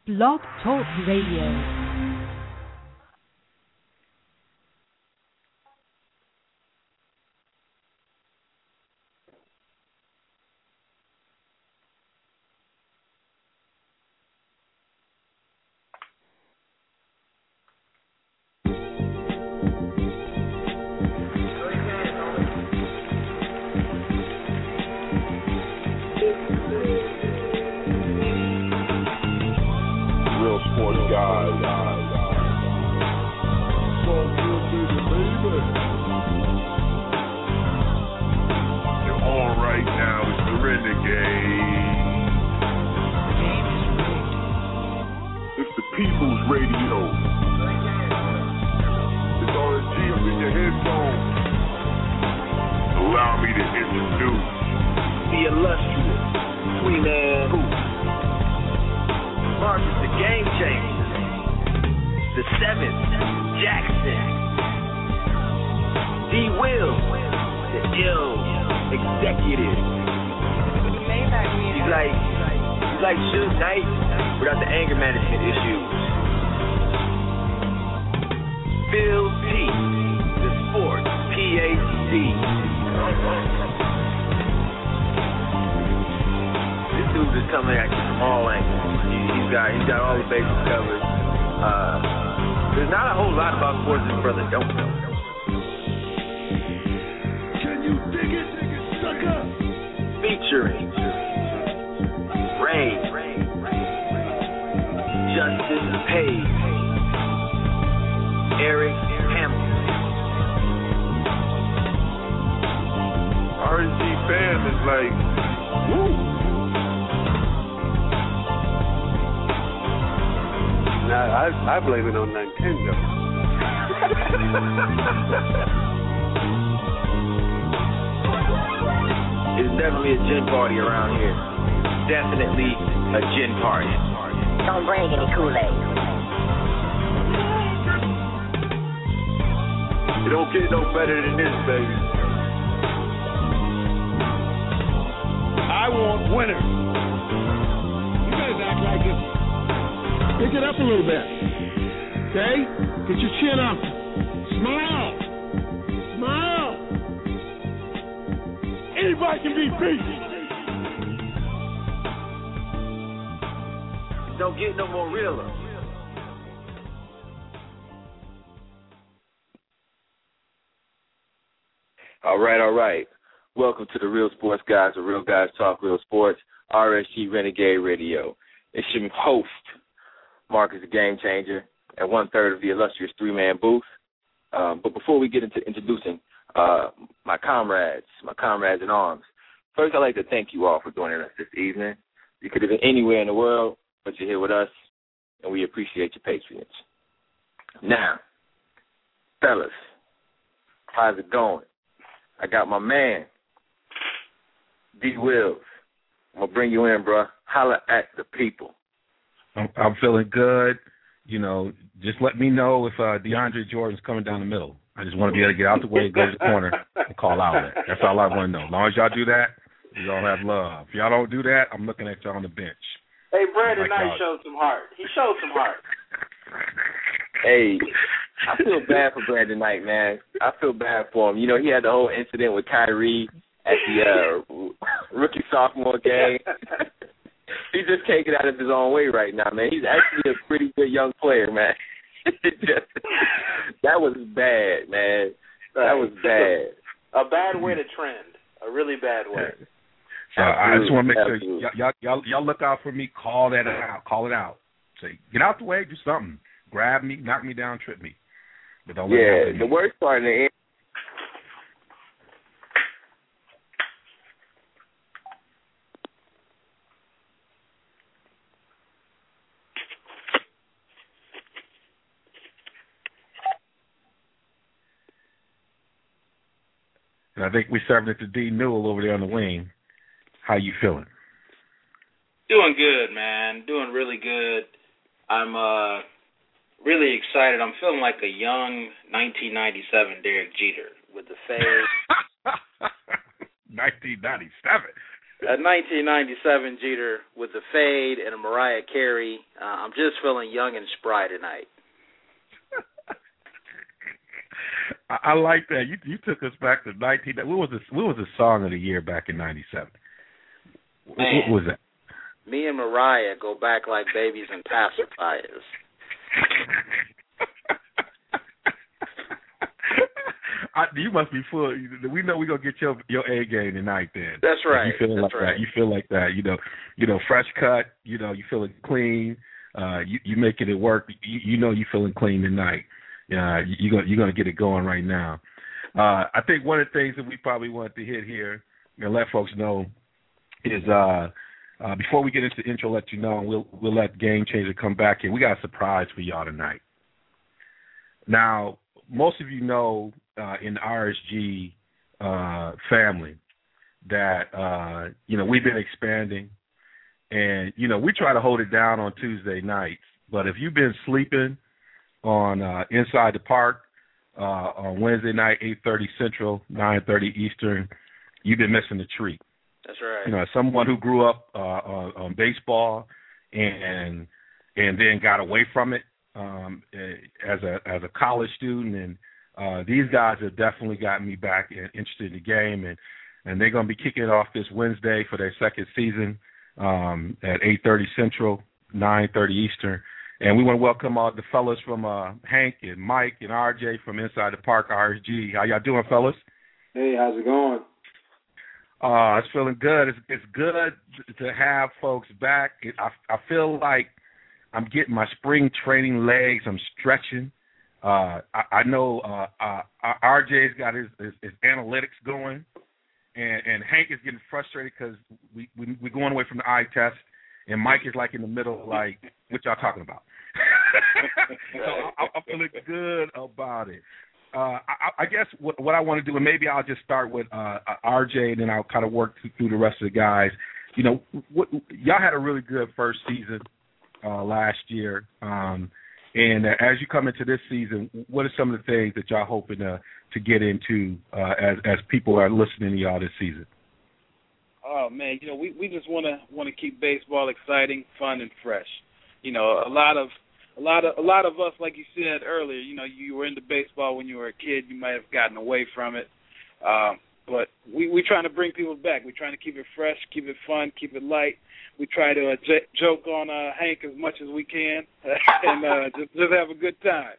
Blog Talk Radio. I blame it on Nintendo. It's definitely a gin party around here. Definitely a gin party. Don't bring any Kool-Aid. It don't get no better than this, baby. I want winners. You guys act like it. Pick it up a little bit. Okay? Get your chin up. Smile. Smile. Anybody can be beat. Don't get no more realer. All right. Welcome to the Real Sports Guys, the Real Guys Talk Real Sports, RSG Renegade Radio. It's your host, Marcus the Game Changer, and 1/3 of the illustrious three-man booth. But before we get into introducing my comrades in arms, first I'd like to thank you all for joining us this evening. You could have been anywhere in the world, but you're here with us, and we appreciate your patronage. Now, fellas, how's it going? I got my man, D. Wills. I'm going to bring you in, bro. Holla at the people. I'm feeling good. You know, just let me know if DeAndre Jordan's coming down the middle. I just want to be able to get out the way, go to the corner, and call outlet. That's all I want to know. As long as y'all do that, you all have love. If y'all don't do that, I'm looking at y'all on the bench. Hey, Brandon Knight showed some heart. He showed some heart. Hey, I feel bad for Brandon Knight, man. I feel bad for him. You know, he had the whole incident with Kyrie at the rookie-sophomore game. He just can't get out of his own way right now, man. He's actually a pretty good young player, man. That was bad, man. That was bad. A bad way to trend. A really bad way. So I just want to make sure y'all look out for me. Call that out. Call it out. Say, get out the way. Do something. Grab me, knock me down, trip me. But don't let it happen. The worst part in the end. And I think we're serving it to D. Newell over there on the wing. How you feeling? Doing good, man. Doing really good. I'm really excited. I'm feeling like a young 1997 Derek Jeter with the fade. 1997. A 1997 Jeter with a fade and a Mariah Carey. I'm just feeling young and spry tonight. I like that. You took us back to 19. What was the song of the year back in '97? What was that? Me and Mariah go back like babies and pacifiers. You must be full. We know we're gonna get your A game tonight. Then that's right. You feeling like that? You feel like that? You know, fresh cut. You feeling clean. You making it work. You feeling clean tonight. You're gonna get it going right now. I think one of the things that we probably wanted to hit here and let folks know is before we get into the intro, let you know, and we'll let Game Changer come back here. We got a surprise for y'all tonight. Now, most of you know in the RSG family that we've been expanding, and we try to hold it down on Tuesday nights. But if you've been sleeping on Inside the Park on Wednesday night, 8:30 Central, 9:30 Eastern, you've been missing the treat. That's right. As someone who grew up on baseball and then got away from it as a college student, and these guys have definitely gotten me back and interested in the game, and they're going to be kicking it off this Wednesday for their second season at 8:30 Central, 9:30 Eastern. And we want to welcome all the fellas from Hank and Mike and RJ from Inside the Park RSG. How y'all doing, fellas? Hey, how's it going? It's feeling good. It's good to have folks back. I feel like I'm getting my spring training legs. I'm stretching. I know RJ's got his analytics going, and Hank is getting frustrated because we're going away from the eye test, and Mike is like in the middle, like, what y'all talking about? So I'm feeling good about it. I guess what I want to do, and maybe I'll just start with RJ, and then I'll kind of work through the rest of the guys. Y'all had a really good first season last year, and as you come into this season, what are some of the things that y'all hoping to get into as people are listening to y'all this season? Oh man, we just want to keep baseball exciting, fun, and fresh. A lot of us, like you said earlier, you were into baseball when you were a kid. You might have gotten away from it, but we're trying to bring people back. We're trying to keep it fresh, keep it fun, keep it light. We try to joke on Hank as much as we can, and just have a good time.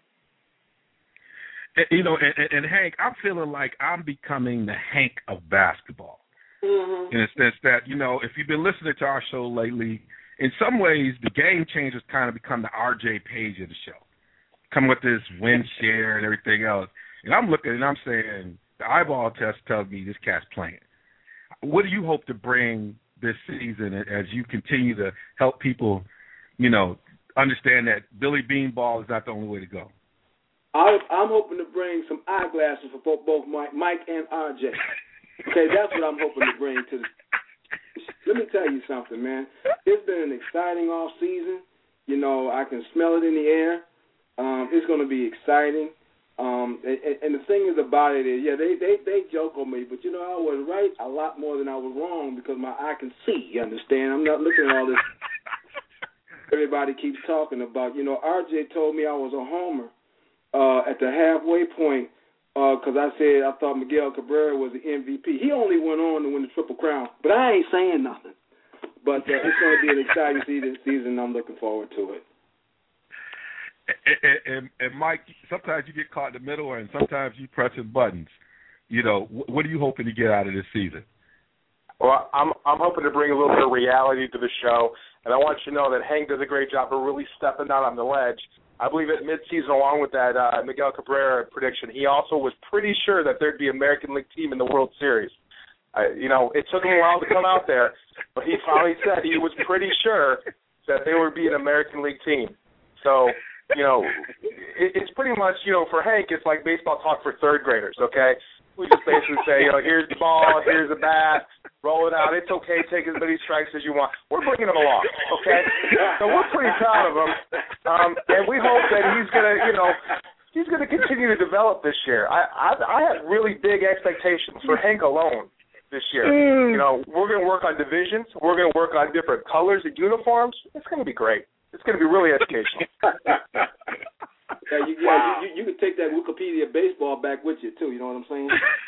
And Hank, I'm feeling like I'm becoming the Hank of basketball. Mm-hmm. In a sense that, if you've been listening to our show lately, in some ways, the Game Changers kind of become the RJ Page of the show. Come with this win share and everything else. And I'm looking and I'm saying, the eyeball test tells me this cat's playing. What do you hope to bring this season as you continue to help people, understand that Billy Beanball is not the only way to go? I'm hoping to bring some eyeglasses for both Mike and RJ. Okay, that's what I'm hoping to bring to the. Let me tell you something, man. It's been an exciting off season. I can smell it in the air. It's going to be exciting. And the thing is about it is, they joke on me, but I was right a lot more than I was wrong because I can see. You understand? I'm not looking at all this. Everybody keeps talking about. RJ told me I was a homer at the halfway point. Because I said I thought Miguel Cabrera was the MVP. He only went on to win the Triple Crown, but I ain't saying nothing. But it's going to be an exciting season. I'm looking forward to it. And Mike, sometimes you get caught in the middle, and sometimes you pressing buttons. What are you hoping to get out of this season? Well, I'm hoping to bring a little bit of reality to the show, and I want you to know that Hank does a great job of really stepping out on the ledge. I believe at midseason, along with that Miguel Cabrera prediction, he also was pretty sure that there'd be an American League team in the World Series. It took him a while to come out there, but he finally said he was pretty sure that there would be an American League team. So, it's pretty much, for Hank, it's like baseball talk for third graders, okay? We just basically say, here's the ball, here's the bat, roll it out. It's okay, take as many strikes as you want. We're bringing him along, okay? So we're pretty proud of him, and we hope that he's gonna continue to develop this year. I have really big expectations for Hank alone. this year. You know, we're going to work on divisions. We're going to work on different colors and uniforms. It's going to be great. It's going to be really educational. You can take that Wikipedia baseball back with you, too. You know what I'm saying?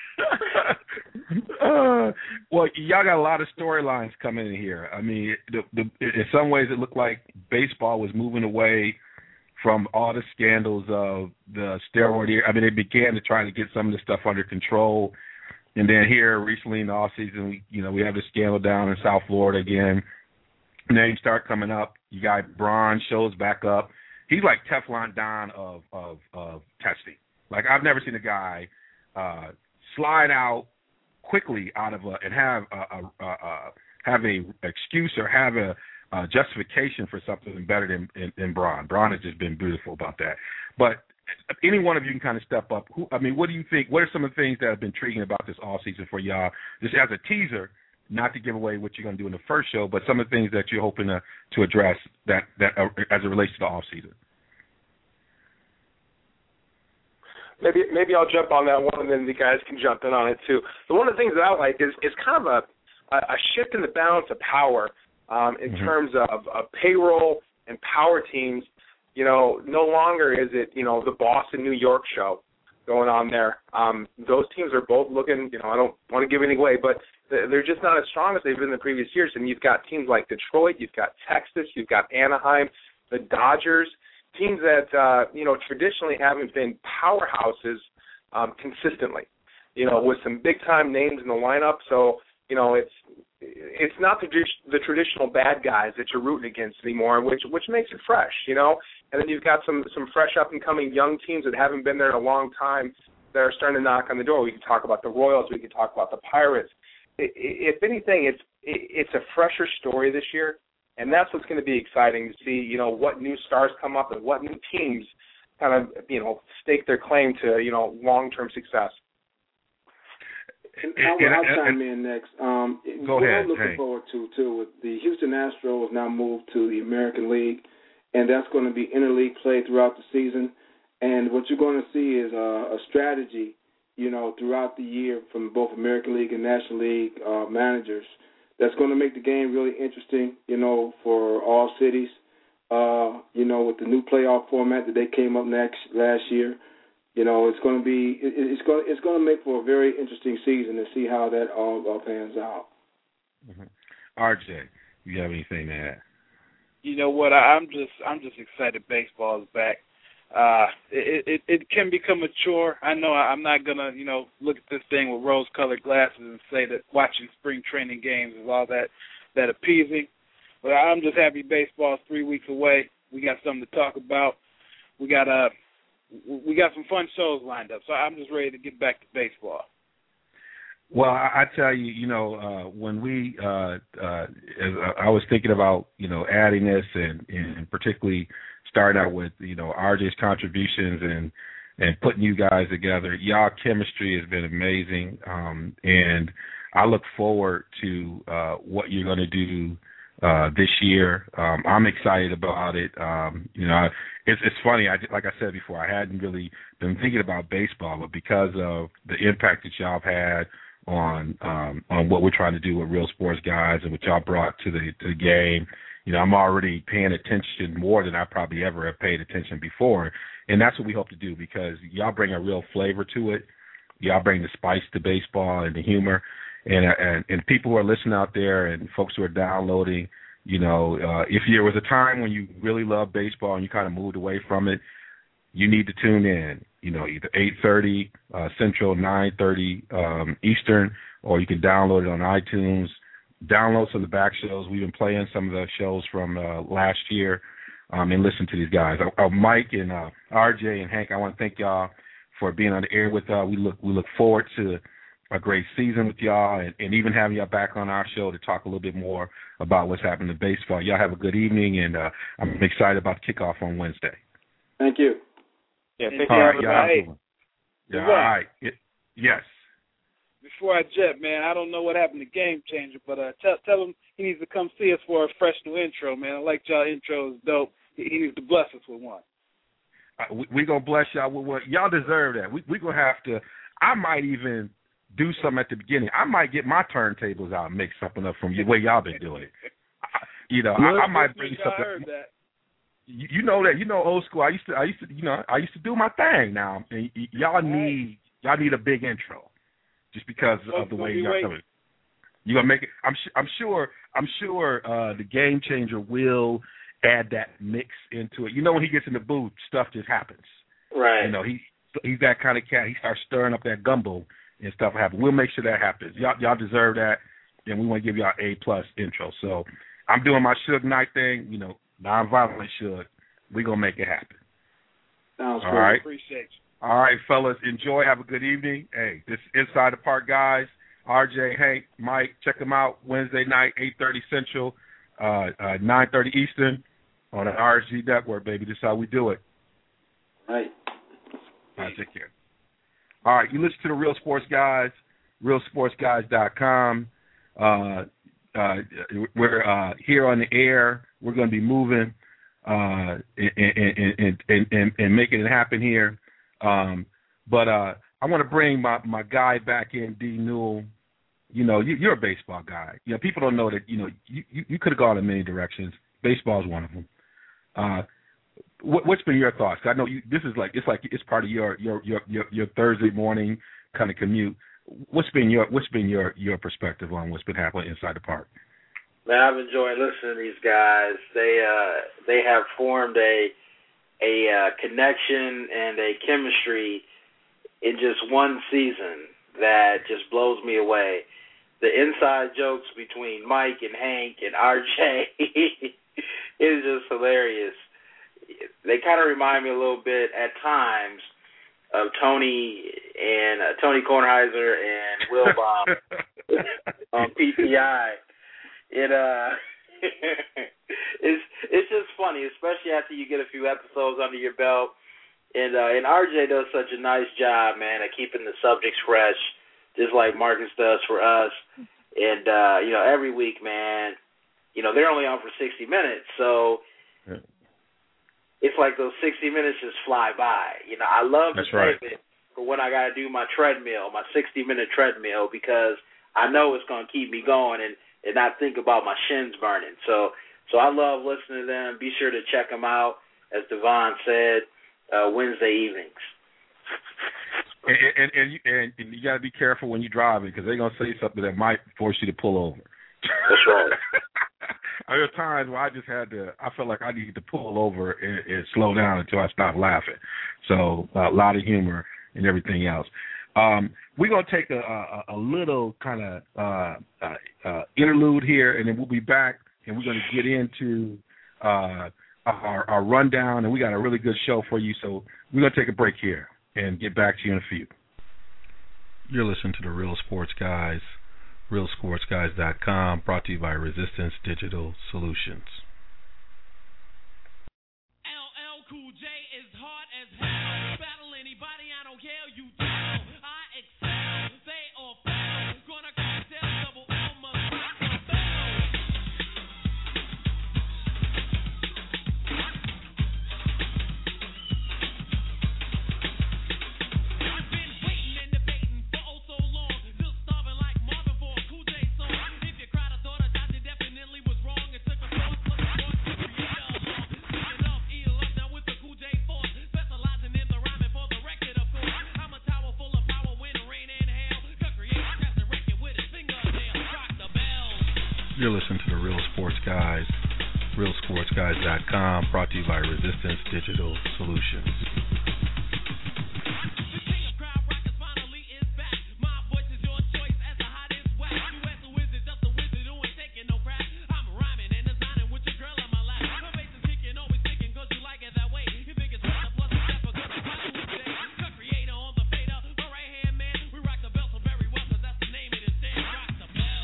Well, y'all got a lot of storylines coming in here. I mean, in some ways it looked like baseball was moving away from all the scandals of the steroid era. I mean, they began to try to get some of this stuff under control. And then here recently in the offseason, we have the scandal down in South Florida again. Names start coming up. You got Braun shows back up. He's like Teflon Don of testing. Like, I've never seen a guy slide out quickly out of and have a excuse or have a justification for something better than Braun. Braun has just been beautiful about that. But any one of you can kind of step up. What do you think? What are some of the things that have been intriguing about this offseason for y'all? Just as a teaser, not to give away what you're going to do in the first show, but some of the things that you're hoping to address that as it relates to the offseason. Maybe I'll jump on that one, and then the guys can jump in on it too. So one of the things that I like is kind of a shift in the balance of power in terms of payroll and power teams. You know, no longer is it, the Boston, New York show going on there. Those teams are both looking, I don't want to give anything away, but they're just not as strong as they've been in the previous years. And you've got teams like Detroit, you've got Texas, you've got Anaheim, the Dodgers, teams that, traditionally haven't been powerhouses consistently, with some big-time names in the lineup. So, it's not the traditional bad guys that you're rooting against anymore, which makes it fresh, And then you've got some fresh up-and-coming young teams that haven't been there in a long time that are starting to knock on the door. We can talk about the Royals. We can talk about the Pirates. If anything, it's a fresher story this year, and that's what's going to be exciting to see, what new stars come up and what new teams kind of, stake their claim to, long-term success. And I'll chime in next. Go ahead. I'm looking forward to, too, with the Houston Astros now moved to the American League, and that's going to be interleague play throughout the season. And what you're going to see is a strategy, throughout the year from both American League and National League managers that's going to make the game really interesting, for all cities, with the new playoff format that they came up last year. It's going to be it's going to make for a very interesting season to see how that all pans out. RJ, you have anything to add? You know what? I'm just excited baseball is back. It can become a chore. I know I'm not gonna look at this thing with rose-colored glasses and say that watching spring training games is all that appeasing. But I'm just happy baseball is 3 weeks away. We got something to talk about. We got some fun shows lined up, so I'm just ready to get back to baseball. Well, I tell you, when we, I was thinking about, adding this and particularly starting out with, RJ's contributions and putting you guys together. Y'all chemistry has been amazing, and I look forward to what you're going to do this year. I'm excited about it. It's funny. Like I said before, I hadn't really been thinking about baseball, but because of the impact that y'all have had on what we're trying to do with Real Sports Guys and what y'all brought to the game, I'm already paying attention more than I probably ever have paid attention before, and that's what we hope to do because y'all bring a real flavor to it. Y'all bring the spice to baseball and the humor. And people who are listening out there and folks who are downloading, if there was a time when you really loved baseball and you kind of moved away from it, you need to tune in, either 8:30 Central, 9:30 Eastern, or you can download it on iTunes. Download some of the back shows. We've been playing some of the shows from last year and listen to these guys. Mike and RJ and Hank, I want to thank y'all for being on the air with us. We look forward to a great season with y'all and even having y'all back on our show to talk a little bit more about what's happening in baseball. Y'all have a good evening, and I'm excited about the kickoff on Wednesday. Thank you. Yeah, thank you. All right, all right. Yes. Before I jet, man, I don't know what happened to Game Changer, but tell him he needs to come see us for a fresh new intro, man. I like y'all intros, dope. He needs to bless us with one. We're going to bless y'all with one. Y'all deserve that. We're going to have to – I might even do something at the beginning. I might get my turntables out and make something up from the way y'all been doing it. I might bring something. You know that. You know, old school. I used to do my thing. Now, and y'all need a big intro, just because of the way y'all coming. You gonna make it? I'm sure. The Game Changer will add that mix into it. You know, when he gets in the booth, stuff just happens. Right. You know, he's that kind of cat. He starts stirring up that gumbo and stuff happens. We'll make sure that happens. Y'all deserve that, and we want to give y'all A+ intro. So I'm doing my Suge Knight thing. You know, non-violent Suge. We're gonna make it happen. Sounds all good. right. Appreciate you. All right, fellas. Enjoy. Have a good evening. Hey, this is Inside the Park guys. RJ, Hank, Mike, check them out Wednesday night, 8:30 Central, 9:30 Eastern on the RSG Network, baby. This is how we do it. Right. All right, take care. All right, you listen to the Real Sports Guys, realsportsguys.com. We're here on the air. We're going to be moving and making it happen here. But I want to bring my guy back in, D. Newell. You know, you're a baseball guy. You know, people don't know that. You know, you could have gone in many directions. Baseball is one of them. What's been your thoughts? I know it's part of your Thursday morning kind of commute. What's been your perspective on what's been happening inside the park? Man, I've enjoyed listening to these guys. They have formed a connection and a chemistry in just one season that just blows me away. The inside jokes between Mike and Hank and RJ is just hilarious. They kind of remind me a little bit at times of Tony Kornheiser and Will Baum on PTI. It's just funny, especially after you get a few episodes under your belt. And RJ does such a nice job, man, at keeping the subjects fresh, just like Marcus does for us. And every week, man, they're only on for 60 minutes, so it's like those 60 minutes just fly by. I love to save it for when I got to do my treadmill, my 60-minute treadmill, because I know it's going to keep me going and not think about my shins burning. So I love listening to them. Be sure to check them out, as Devon said, Wednesday evenings. And you got to be careful when you're driving, because they're going to say something that might force you to pull over. That's right. There are times where I felt like I needed to pull over and slow down until I stopped laughing. So a lot of humor and everything else. We're going to take a little kind of interlude here, and then we'll be back, and we're going to get into our rundown, and we got a really good show for you. So we're going to take a break here and get back to you in a few. You're listening to the Real Sports Guys, realsportsguys.com, brought to you by Resistance Digital Solutions. LL Cool J is hard as hell. Battle anybody, I don't care, you tell. I excel, they all fail. Gonna cocktail, double L, must rock the bell. I've been waiting and debating for oh so long. Still starving like Marvin for a Cool J song. If you cried, I thought I thought it definitely was wrong. It took a source plus a source to create a song. Speaking of, eat up now with the Cool J force. Specializing in the rhyming for the record, of course. I'm a tower full of power, wind, rain, and hail. Could create a cast and record with his fingernail. Rock the bell. You're listening to the Real Sports Guys, realsportsguys.com, brought to you by Resistance Digital Solutions. The king of crowd rockers finally is back. My voice is your choice as the hottest whack. You as a wizard, just a wizard who ain't taking no crap. I'm rhyming and designing with your girl on my lap. My bass is kicking, always sticking, cause you like it that way. You think it's plus a step, a good title we say. The creator on the fader, my right hand man. We rock the bell so very well, cause that's the name of this thing. Rock the bell.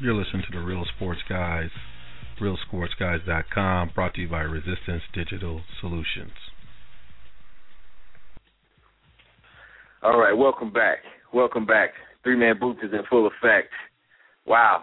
You're listening to The Real Sports Guys, realsportsguys.com, brought to you by Resistance Digital Solutions. All right, welcome back. Welcome back. Three-Man Booth is in full effect. Wow.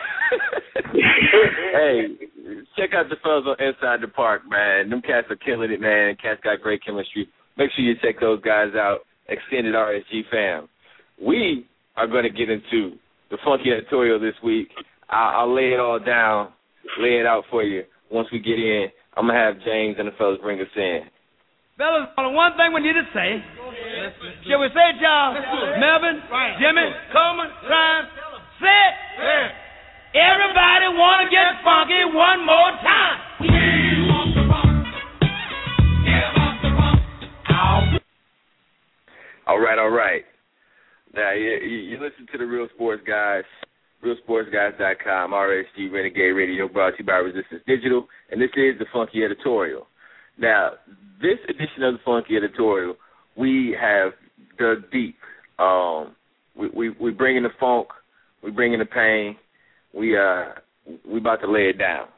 Hey, check out the fellas on Inside the Park, man. Them cats are killing it, man. Cats got great chemistry. Make sure you check those guys out. Extended RSG fam. We are going to get into the funky editorial this week. I'll lay it all down, lay it out for you. Once we get in, I'm going to have James and the fellas bring us in. Fellas, only one thing we need to say. Shall we say it, y'all? Melvin, Jimmy, Coleman, Ryan, say it. Everybody want to get funky one more time. All right. Now, you listen to the Real Sports Guys, realsportsguys.com, RSG Renegade Radio, brought to you by Resistance Digital, and this is the Funky Editorial. Now, this edition of the Funky Editorial, we have dug deep. We bring in the funk, we bring in the pain, we about to lay it down.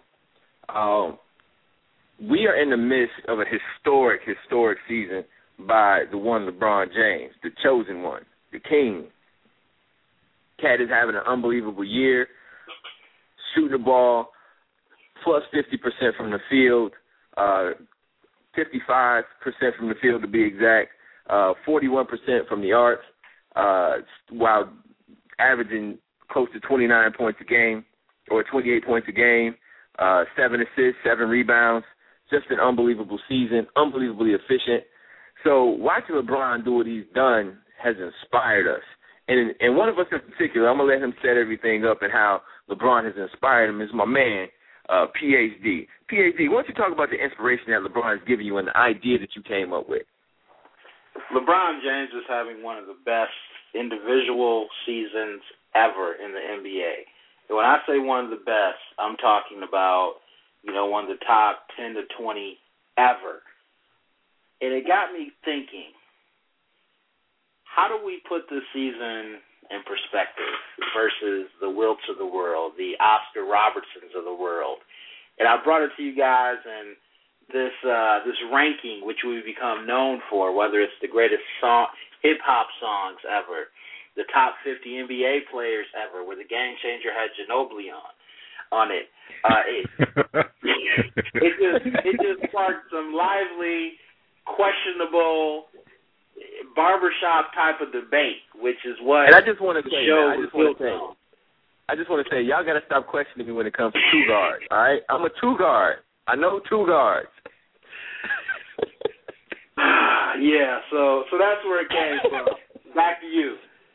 We are in the midst of a historic season by the one LeBron James, the chosen one, the king. Cat is having an unbelievable year, shooting the ball plus 50% from the field, 55% from the field to be exact, 41% from the arc, while averaging close to 29 points a game or 28 points a game, 7 assists, 7 rebounds, just an unbelievable season, unbelievably efficient. So watching LeBron do what he's done has inspired us. And one of us in particular, I'm going to let him set everything up and how LeBron has inspired him, is my man, PhD. PhD, why don't you talk about the inspiration that LeBron has given you and the idea that you came up with? LeBron James is having one of the best individual seasons ever in the NBA. And when I say one of the best, I'm talking about, one of the top 10 to 20 ever. And it got me thinking, how do we put this season in perspective versus the Wilts of the world, the Oscar Robertsons of the world? And I brought it to you guys in this ranking, which we've become known for, whether it's the greatest hip-hop songs ever, the top 50 NBA players ever, where the Game Changer had Ginobili on it. It just sparked some lively, questionable barbershop type of debate, which is what and I just want to say, y'all got to stop questioning me when it comes to two guards, all right? I'm a two guard. I know two guards. Yeah, so that's where it came from. Back to you.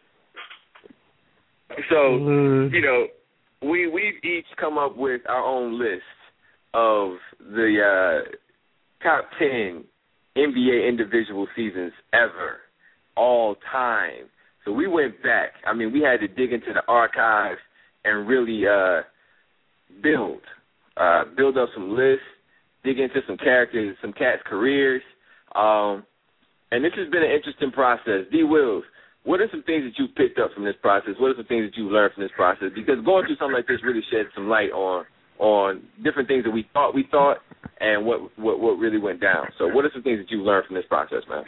So, we've each come up with our own list of the top 10 NBA individual seasons ever, all time. So we went back. I mean, we had to dig into the archives and really build up some lists, dig into some characters, some cats' careers. And this has been an interesting process. D. Wills, what are some things that you've picked up from this process? What are some things that you've learned from this process? Because going through something like this really sheds some light on different things that we thought and what really went down. So what are some things that you've learned from this process, man?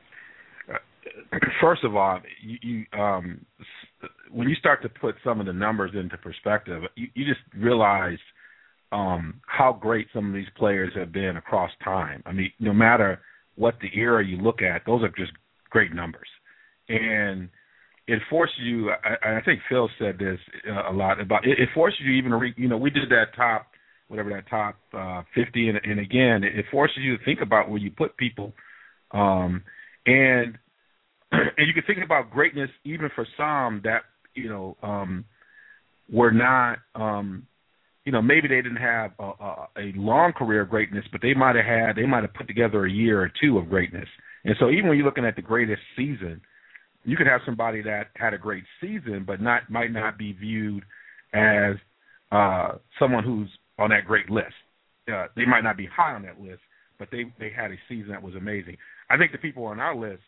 First of all, you when you start to put some of the numbers into perspective, you just realize how great some of these players have been across time. I mean, no matter what the era you look at, those are just great numbers. And it forces you, I think Phil said this a lot, about it forces you even to we did that top 50, and again, it forces you to think about where you put people, and you can think about greatness even for some that were not, maybe they didn't have a long career of greatness, but they might have put together a year or two of greatness. And so even when you're looking at the greatest season, you could have somebody that had a great season, but might not be viewed as someone who's on that great list. They might not be high on that list, but they had a season that was amazing. I think the people on our list,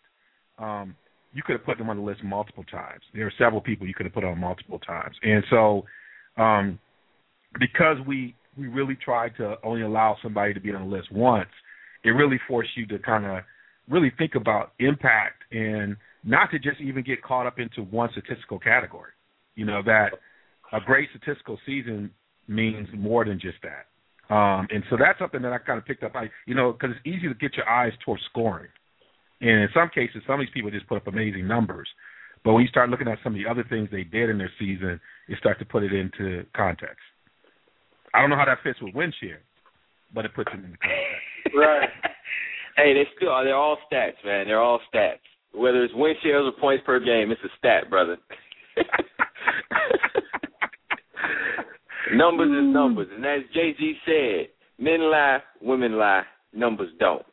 you could have put them on the list multiple times. There are several people you could have put on multiple times. And so because we really tried to only allow somebody to be on the list once, it really forced you to kind of really think about impact and not to just even get caught up into one statistical category. You know, that a great statistical season means more than just that. And so that's something that I kind of picked up. Because it's easy to get your eyes towards scoring. And in some cases, some of these people just put up amazing numbers. But when you start looking at some of the other things they did in their season, you start to put it into context. I don't know how that fits with win share, but it puts it into context. Right. Hey, they're all stats, man. They're all stats. Whether it's win shares or points per game, it's a stat, brother. Numbers is numbers. And as Jay-Z said, men lie, women lie, numbers don't.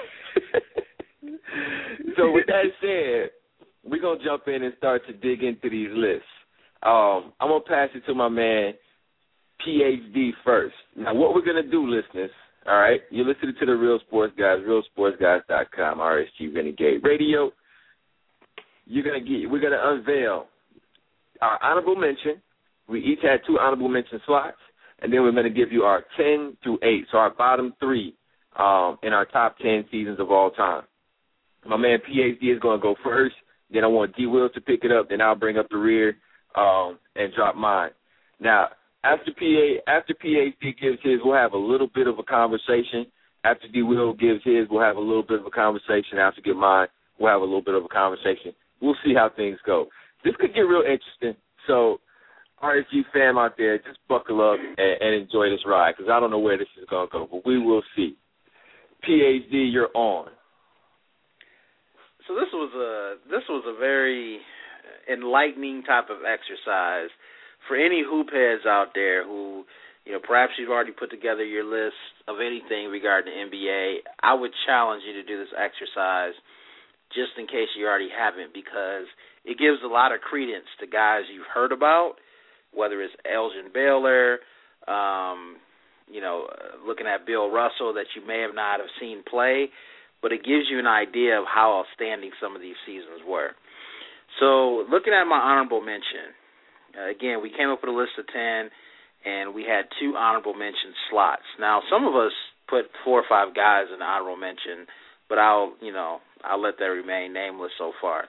So with that said, we're going to jump in and start to dig into these lists. I'm going to pass it to my man, PhD, first. Now, what we're going to do, listeners, all right, you're listening to the Real Sports Guys, realsportsguys.com, RSG Renegade Radio. We're going to unveil our honorable mention. We each had 2 honorable mention slots, and then we're going to give you our 10 through 8, so our bottom 3 in our top 10 seasons of all time. My man PhD is going to go first. Then I want D. Will to pick it up. Then I'll bring up the rear and drop mine. Now, after PhD gives his, we'll have a little bit of a conversation. After D. Will gives his, we'll have a little bit of a conversation. After I give mine, we'll have a little bit of a conversation. We'll see how things go. This could get real interesting. So, RSG fam out there, just buckle up and enjoy this ride, because I don't know where this is going to go, but we will see. PhD, you're on. So this was a very enlightening type of exercise for any hoop heads out there who, perhaps you've already put together your list of anything regarding the NBA. I would challenge you to do this exercise just in case you already haven't, because it gives a lot of credence to guys you've heard about, whether it's Elgin Baylor, looking at Bill Russell that you may have not have seen play, but it gives you an idea of how outstanding some of these seasons were. So looking at my honorable mention, again, we came up with a list of 10, and we had 2 honorable mention slots. Now, some of us put 4 or 5 guys in the honorable mention, but I'll let that remain nameless so far.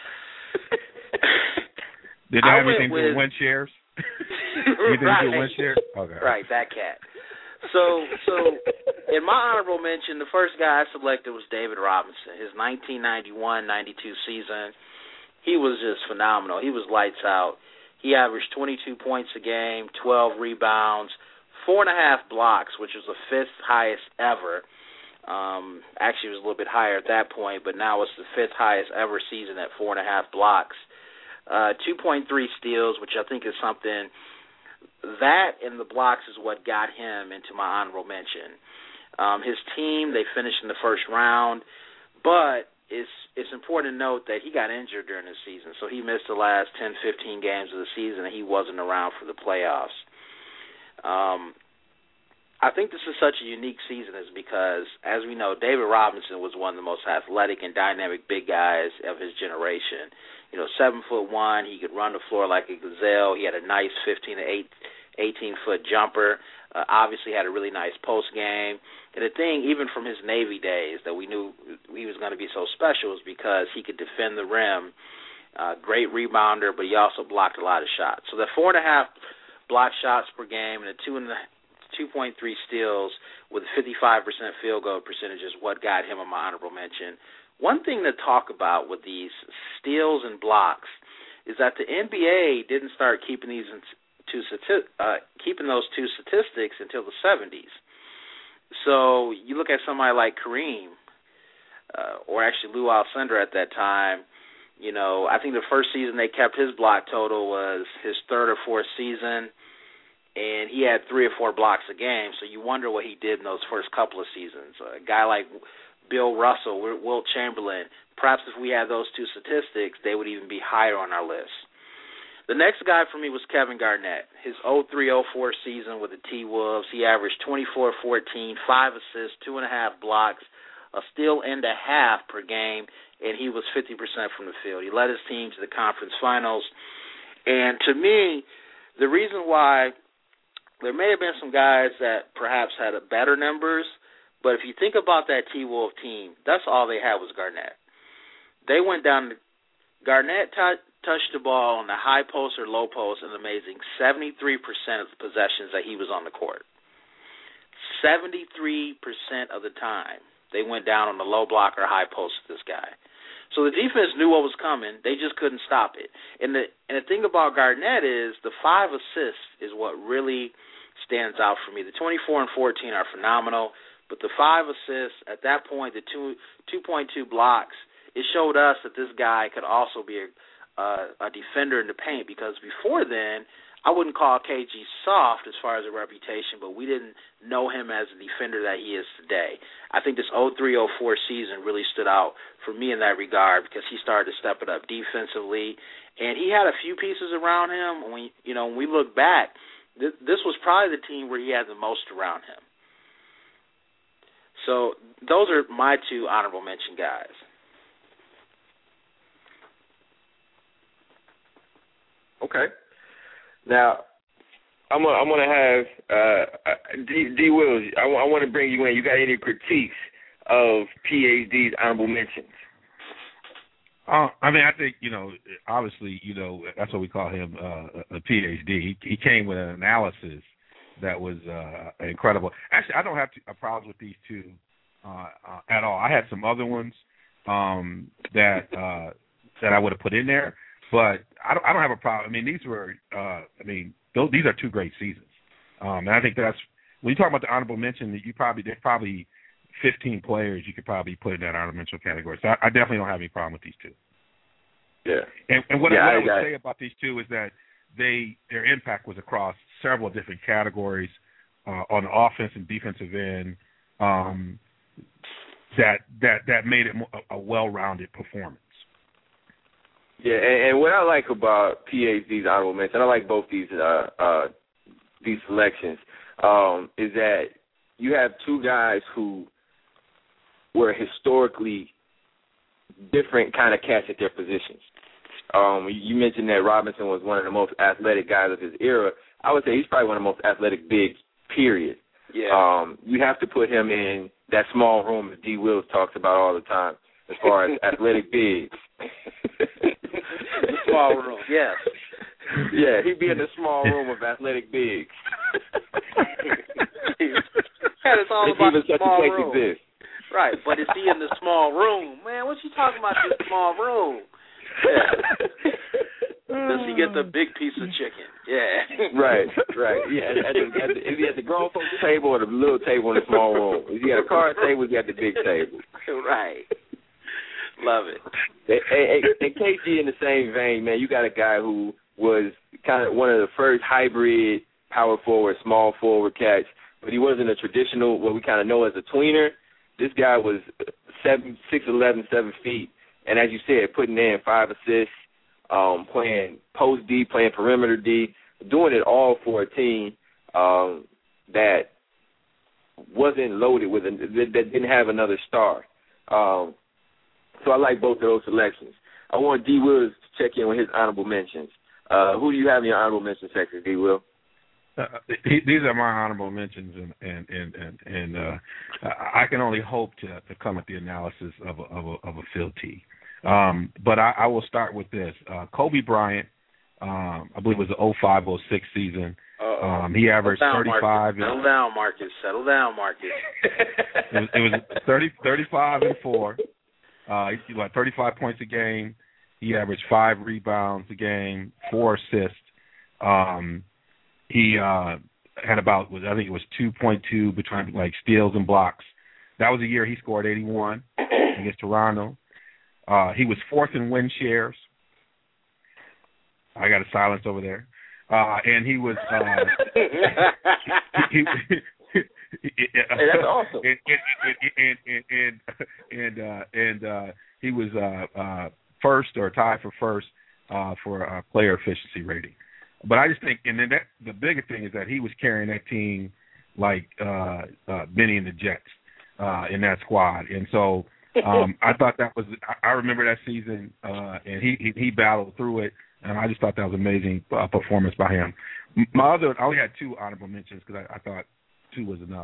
Did they have anything to do with win shares? Right. Win shares? Okay. Right, that cat. So in my honorable mention, the first guy I selected was David Robinson. His 1991-92 season, he was just phenomenal. He was lights out. He averaged 22 points a game, 12 rebounds, 4.5 blocks, which was the 5th highest ever. Actually, it was a little bit higher at that point, but now it's the 5th highest ever season at 4.5 blocks. 2.3 steals, which I think is something that and the blocks is what got him into my honorable mention. His team, they finished in the first round, but it's important to note that he got injured during the season, so he missed the last 10, 15 games of the season, and he wasn't around for the playoffs. I think this is such a unique season is because, as we know, David Robinson was one of the most athletic and dynamic big guys of his generation. 7'1", he could run the floor like a gazelle. He had a nice 15 to 18-foot jumper. Obviously had a really nice post game. And the thing, even from his Navy days, that we knew he was going to be so special is because he could defend the rim. Great rebounder, but he also blocked a lot of shots. So the 4.5 block shots per game and the 2.3 steals with a 55% field goal percentage is what got him on my honorable mention. One thing to talk about with these steals and blocks is that the NBA didn't start keeping those 2 statistics until the 70s. So you look at somebody like Kareem, or actually Lou Alcindor at that time. I think the first season they kept his block total was his 3rd or 4th season, and he had 3 or 4 blocks a game. So you wonder what he did in those first couple of seasons. A guy like Bill Russell, Wilt Chamberlain, perhaps if we had those 2 statistics, they would even be higher on our list. The next guy for me was Kevin Garnett. His 03-04 season with the T-Wolves, he averaged 24-14, 5 assists, 2.5 blocks, a steal and a half per game, and he was 50% from the field. He led his team to the conference finals. And to me, the reason why there may have been some guys that perhaps had a better numbers, but if you think about that T-Wolf team, that's all they had was Garnett. They went down. Garnett touched the ball on the high post or low post an amazing 73% of the possessions that he was on the court. 73% of the time they went down on the low block or high post with this guy. So the defense knew what was coming. They just couldn't stop it. And the thing about Garnett is the 5 assists is what really stands out for me. The 24 and 14 are phenomenal, but the 5 assists at that point, the 2.2 blocks, it showed us that this guy could also be a defender in the paint, because before then, I wouldn't call KG soft as far as a reputation, but we didn't know him as the defender that he is today. I think this 03-04 season really stood out for me in that regard, because he started to step it up defensively, and he had a few pieces around him. When we look back, this was probably the team where he had the most around him. So those are my 2 honorable mention guys. Okay. Now, I'm gonna have D. Wills. I want to bring you in. You got any critiques of PhD's honorable mentions? I mean, I think obviously, that's what we call him, a PhD. He came with an analysis that was incredible. Actually, I don't have a problem with these 2 at all. I had some other ones that I would have put in there. But I don't have a problem. I mean, these were, these are 2 great seasons. And I think that's, when you talk about the honorable mention, there's probably 15 players you could probably put in that honorable mention category. So I definitely don't have any problem with these 2. Yeah. And what I would say about these 2 is that their impact was across several different categories on the offense and defensive end that made it a well-rounded performance. Yeah, and what I like about PhD's honorable mention, I like both these selections, is that you have 2 guys who were historically different kind of cats at their positions. You mentioned that Robinson was one of the most athletic guys of his era. I would say he's probably one of the most athletic bigs, period. Yeah. You have to put him in that small room that D. Wills talks about all the time as far as athletic bigs. Small room, yes. Yeah, he'd be in the small room of athletic bigs. It's all about the small room. Exists. Right, but is he in the small room? Man, what you talking about, this small room? Yeah. Does he get the big piece of chicken? Yeah. Right. Yeah, is he at the grown folks table or the little table in the small room? Is he at a card table or is he at the big table? Right. Love it. And KG in the same vein, man, you got a guy who was kind of one of the first hybrid power forward, small forward cats, but he wasn't a traditional, what we kind of know as a tweener. This guy was 6'11", 7 feet, and as you said, putting in 5 assists, playing post D, playing perimeter D, doing it all for a team that wasn't loaded that didn't have another star. So I like both of those selections. I want D. Wills to check in with his honorable mentions. Who do you have in your honorable mention section, D. Will? These are my honorable mentions, and I can only hope to come at the analysis of a Phil T. But I will start with this. Kobe Bryant, I believe it was the 05-06 season. He averaged 35. Settle down, Marcus. Settle down, Marcus. It was 35 and 4. He got 35 points a game. He averaged 5 rebounds a game, 4 assists. He had about, I think it was 2.2 between like steals and blocks. That was the year he scored 81 against Toronto. He was 4th in win shares. I got a silence over there. And he was hey, that's awesome. And he was first or tied for first for player efficiency rating. But I just think, and then the bigger thing is that he was carrying that team like Benny and the Jets in that squad, and so I thought that was. I remember that season, and he battled through it, and I just thought that was an amazing performance by him. My other, I only had 2 honorable mentions because I thought 2 was enough.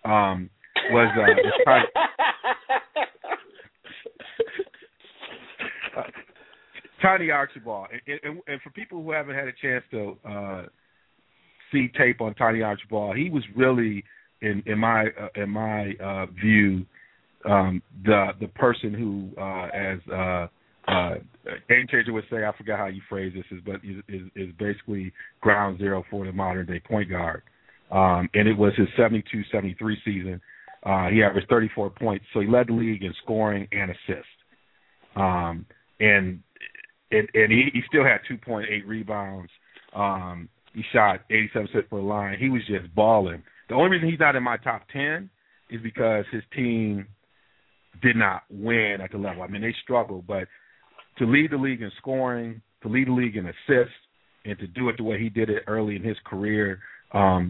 Tiny Archibald, and for people who haven't had a chance to see tape on Tiny Archibald, he was really, in my view, the person who, as Game Changer would say, I forgot how you phrase this, but is basically ground zero for the modern day point guard. And it was his 72-73 season. He averaged 34 points, so he led the league in scoring and assists. And he still had 2.8 rebounds. He shot 87% for the line. He was just balling. The only reason he's not in my top 10 is because his team did not win at the level. I mean, they struggled, but to lead the league in scoring, to lead the league in assists, and to do it the way he did it early in his career, and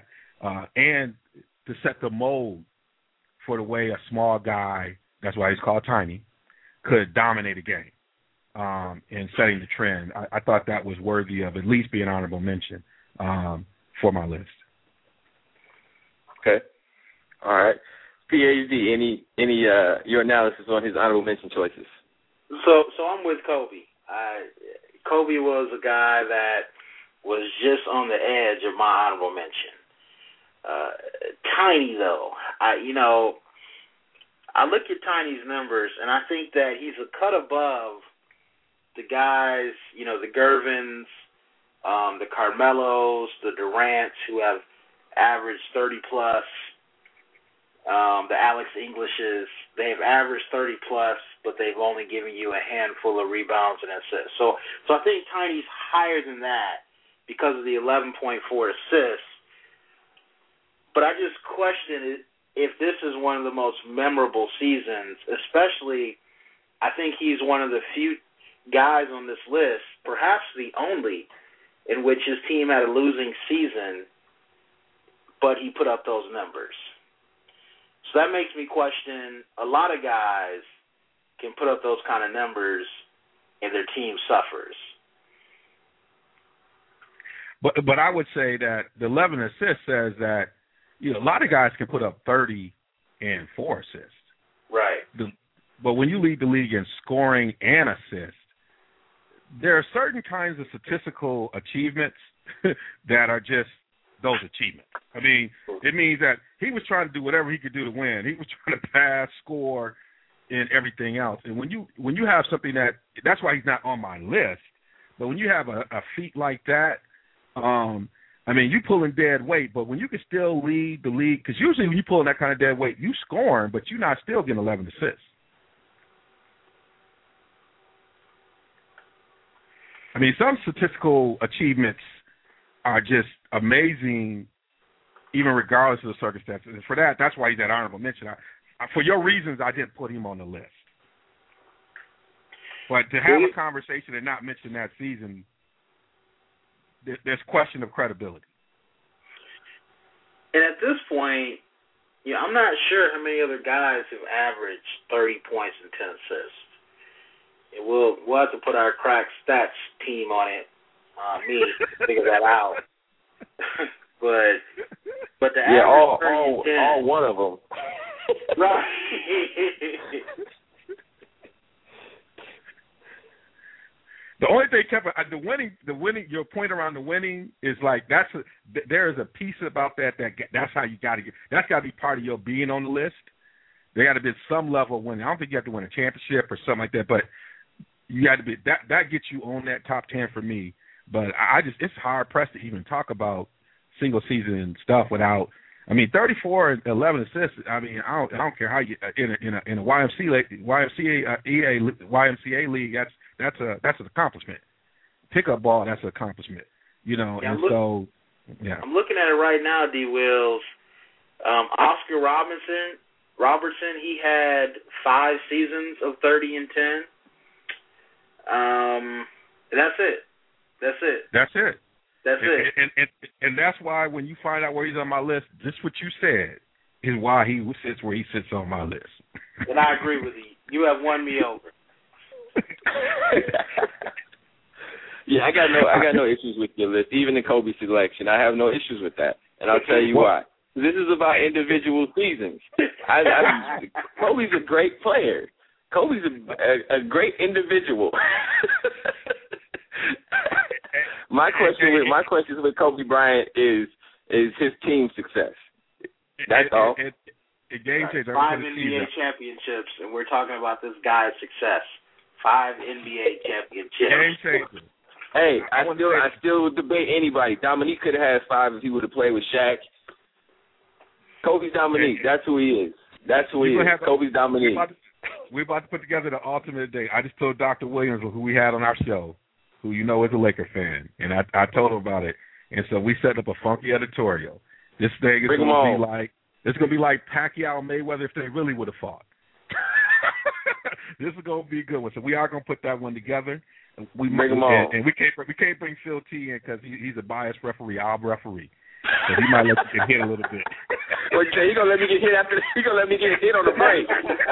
to set the mold for the way a small guy, that's why he's called Tiny, could dominate a game. And setting the trend, I thought that was worthy of at least being an honorable mention for my list. Okay, all right. PhD, any your analysis on his honorable mention choices? So I'm with Kobe. Kobe was a guy that was just on the edge of my honorable mention. Tiny though, I look at Tiny's numbers and I think that he's a cut above the guys, the Gervins, the Carmelos, the Durants, who have averaged 30-plus, the Alex Englishes. They've averaged 30-plus, but they've only given you a handful of rebounds and assists. So I think Tiny's higher than that because of the 11.4 assists. But I just question if this is one of the most memorable seasons, especially I think he's one of the few guys on this list, perhaps the only, in which his team had a losing season, but he put up those numbers. So that makes me question, a lot of guys can put up those kind of numbers and their team suffers. But I would say that the 11 assists says that a lot of guys can put up 30 and 4 assists. Right. But when you lead the league in scoring and assists, there are certain kinds of statistical achievements that are just those achievements. I mean, it means that he was trying to do whatever he could do to win. He was trying to pass, score, and everything else. And when you have something that's why he's not on my list. But when you have a feat like that, you pulling dead weight, but when you can still lead the league, because usually when you pulling that kind of dead weight, you scoring, but you're not still getting 11 assists. I mean, some statistical achievements are just amazing, even regardless of the circumstances. And for that's why he's at honorable mention. For your reasons, I didn't put him on the list. But to have a conversation and not mention that season, there's question of credibility. And at this point, I'm not sure how many other guys have averaged 30 points and 10 assists. And we'll have to put our crack stats team on it, me, to figure that out. but the average all one of them. Right. The only thing, Kevin, the winning. Your point around the winning is like there is a piece about that's how you got to get. That's got to be part of your being on the list. There got to be some level of winning. I don't think you have to win a championship or something like that, but you got to be that gets you on that top 10 for me. But it's hard pressed to even talk about single season stuff without. 34 and 11 assists. I don't care how you in a YMCA league. That's an accomplishment. Pickup ball, that's an accomplishment. I'm looking at it right now, D. Wills. Oscar Robertson, he had 5 seasons of 30 and 10. And that's it. And that's why when you find out where he's on my list, just what you said is why he sits where he sits on my list. And I agree with you. You have won me over. Yeah, I got no issues with your list, even the Kobe selection. I have no issues with that, and I'll tell you why. This is about individual seasons. Kobe's a great player. Kobe's a great individual. My question with Kobe Bryant is his team success. That's all. Game changer. 5 NBA championships, and we're talking about this guy's success. 5 NBA championships. Game changer. Hey, I still would debate anybody. Dominique could have had 5 if he would have played with Shaq. Kobe's Dominique. That's who he is. Kobe's Dominique. We're about to put together the ultimate day. I just told Dr. Williams, who we had on our show, who you know is a Laker fan, and I told him about it. And so we set up a funky editorial. This thing is going to be like Pacquiao and Mayweather if they really would have fought. This is going to be a good one. So we are going to put that one together. And we can't bring Phil T in because he's a biased referee. I'll referee. So he might let you get hit a little bit. Well, you're gonna let me get hit after. You're gonna let me get hit on the break.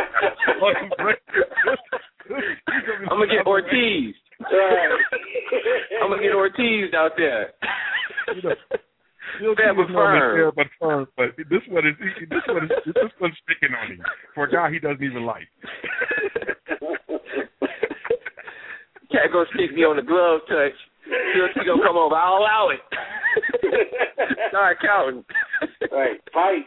I'm gonna get Ortiz. I'm gonna get Ortiz out there. But this one is sticking on him for a guy he doesn't even like. Can't go stick me on the glove touch. He gonna come over. I'll allow it. Start counting. Right, fight.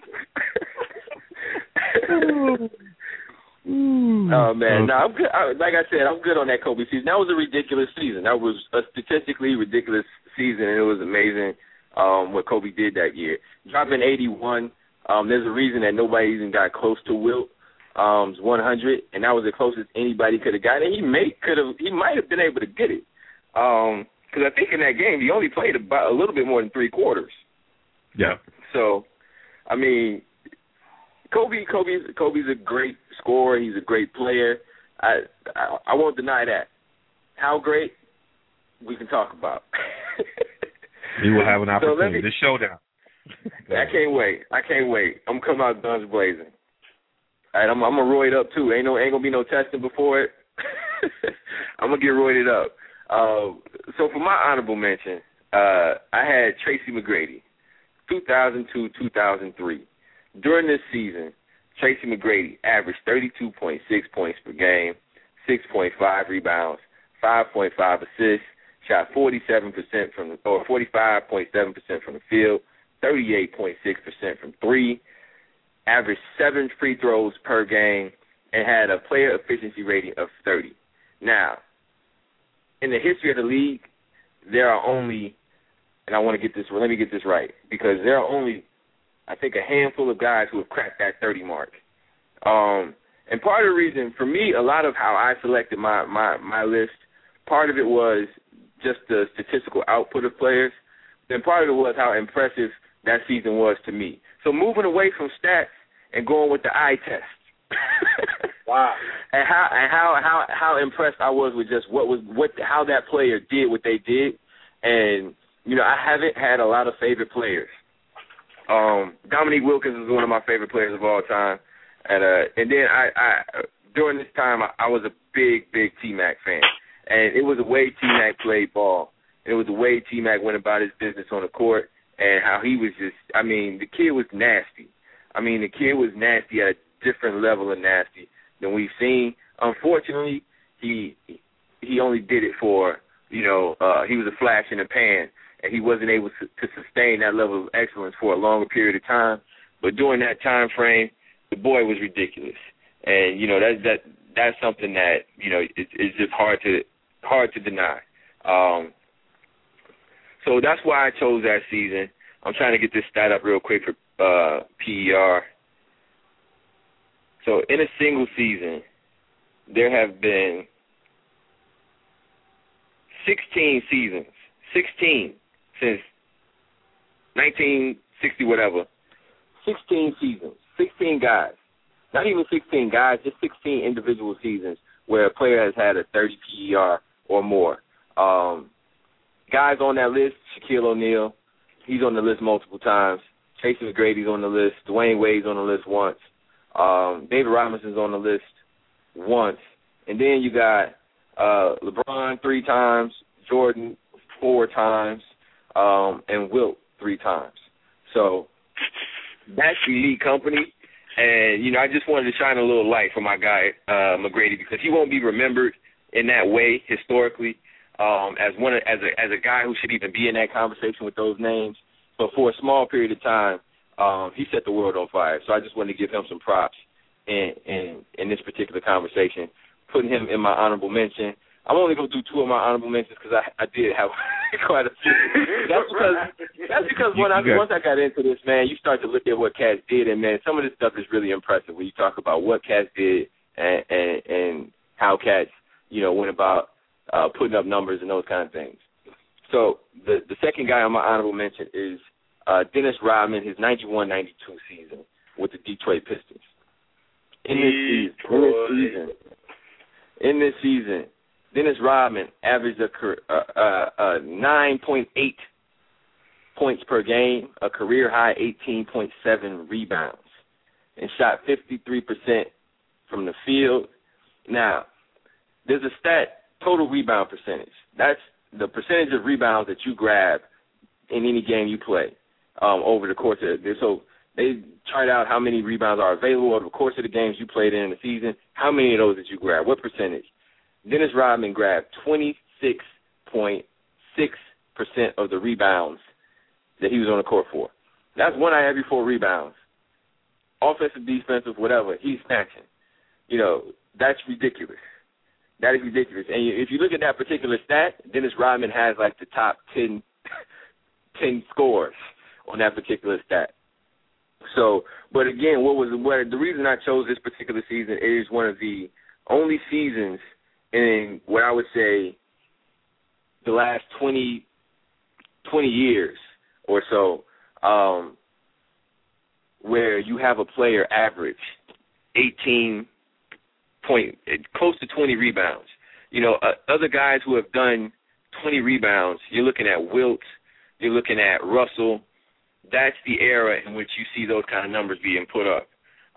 Oh man, no, I'm good. Like I said, I'm good on that Kobe season. That was a ridiculous season. That was a statistically ridiculous season, and it was amazing what Kobe did that year. Dropping 81. There's a reason that nobody even got close to Wilt's 100, and that was the closest anybody could have gotten. And he might have been able to get it. Because I think in that game he only played about a little bit more than 3 quarters. Yeah. So, I mean, Kobe's a great scorer. He's a great player. I won't deny that. How great, we can talk about. We will have an opportunity. The showdown. I can't wait. I'm coming out guns blazing. All right, I'm gonna roid up too. Ain't gonna be no testing before it. I'm gonna get roided up. So for my honorable mention, I had Tracy McGrady, 2002-2003. During this season, Tracy McGrady averaged 32.6 points per game, 6.5 rebounds, 5.5 assists, shot 45.7% from the field, 38.6% from 3, averaged 7 free throws per game, and had a player efficiency rating of 30. Now, in the history of the league, there are only, and let me get this right, because there are only, I think, a handful of guys who have cracked that 30 mark. And part of the reason, for me, a lot of how I selected my list, part of it was just the statistical output of players, then part of it was how impressive that season was to me. So moving away from stats and going with the eye test. Wow. And how impressed I was with just how that player did what they did. And, you know, I haven't had a lot of favorite players. Dominique Wilkins is one of my favorite players of all time. And then I during this time I was a big T-Mac fan. And it was the way T-Mac played ball. It was the way T-Mac went about his business on the court, and how he was just, I mean, the kid was nasty. I mean, the kid was nasty at a different level of nasty than we've seen. Unfortunately, he only did it for, he was a flash in the pan, and he wasn't able to sustain that level of excellence for a longer period of time. But during that time frame, the boy was ridiculous. And, that's something that, it's just hard to deny. So that's why I chose that season. I'm trying to get this stat up real quick for PER. So in a single season, there have been 16 seasons, 16 since 1960 whatever, 16 seasons, 16 guys. Not even 16 guys, just 16 individual seasons where a player has had a 30 PER or more. Guys on that list, Shaquille O'Neal, he's on the list multiple times. Tracy McGrady's on the list. Dwayne Wade's on the list once. David Robinson's on the list once. And then you got LeBron 3 times, Jordan 4 times, and Wilt 3 times. So that's elite company. And, you know, I just wanted to shine a little light for my guy, McGrady, because he won't be remembered in that way historically as a guy who should even be in that conversation with those names. But for a small period of time, he set the world on fire. So I just wanted to give him some props in this particular conversation, putting him in my honorable mention. I'm only going to do 2 of my honorable mentions because I did have quite a few. That's because once I got into this, man, you start to look at what Cats did, and, man, some of this stuff is really impressive when you talk about what Cats did and how Cats, you know, went about putting up numbers and those kind of things. So the second guy on my honorable mention is Dennis Rodman, his 91-92 season with the Detroit Pistons. In this season, Dennis Rodman averaged a 9.8 points per game, a career-high 18.7 rebounds, and shot 53% from the field. Now, there's a stat, total rebound percentage. That's the percentage of rebounds that you grab in any game you play over the course of it. So they tried out how many rebounds are available over the course of the games you played in the season. How many of those did you grab? What percentage? Dennis Rodman grabbed 26.6% of the rebounds that he was on the court for. That's 1 out of every 4 rebounds. Offensive, defensive, whatever, he's snatching. You know, that's ridiculous. That is ridiculous. And if you look at that particular stat, Dennis Rodman has like the top 10 scores on that particular stat. So, but again, the reason I chose this particular season is one of the only seasons in what I would say the last 20 years or so where you have a player average close to 20 rebounds. You know, other guys who have done 20 rebounds, you're looking at Wilt, you're looking at Russell. That's the era in which you see those kind of numbers being put up.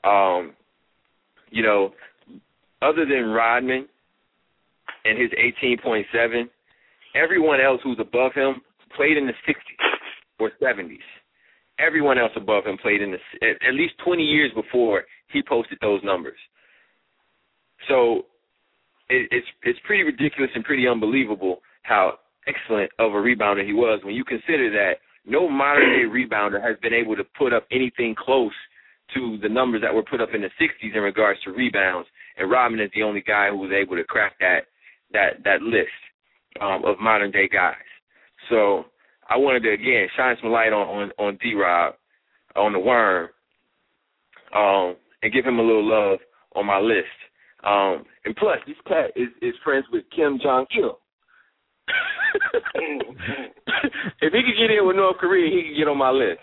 You know, other than Rodman and his 18.7, everyone else who's above him played in the 60s or 70s. Everyone else above him played in at least 20 years before he posted those numbers. So it's pretty ridiculous and pretty unbelievable how excellent of a rebounder he was when you consider that no modern-day rebounder has been able to put up anything close to the numbers that were put up in the 60s in regards to rebounds, and Rodman is the only guy who was able to crack that list of modern-day guys. So I wanted to, again, shine some light on D-Rob, on the Worm, and give him a little love on my list. And plus, this cat is friends with Kim Jong-il. If he could get in with North Korea, he could get on my list.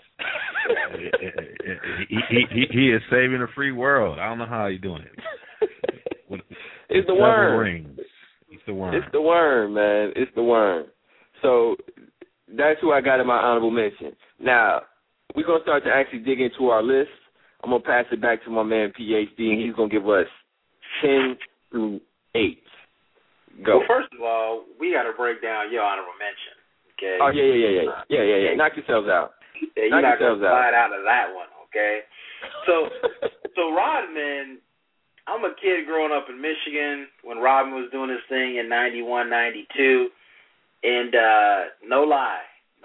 he is saving a free world. I don't know how he's doing it. It's the Worm. Rings. It's the Worm. It's the Worm, man. It's the Worm. So that's who I got in my honorable mention. Now, we're going to start to actually dig into our list. I'm going to pass it back to my man, PhD, and he's going to give us 10 through 8. Go. Well, first of all, we got to break down your honorable mention. Okay. Oh yeah. Knock yourselves out. Yeah, you're not going to slide out of that one. Okay. So Rodman, I'm a kid growing up in Michigan when Rodman was doing his thing in 91, 92, and no lie,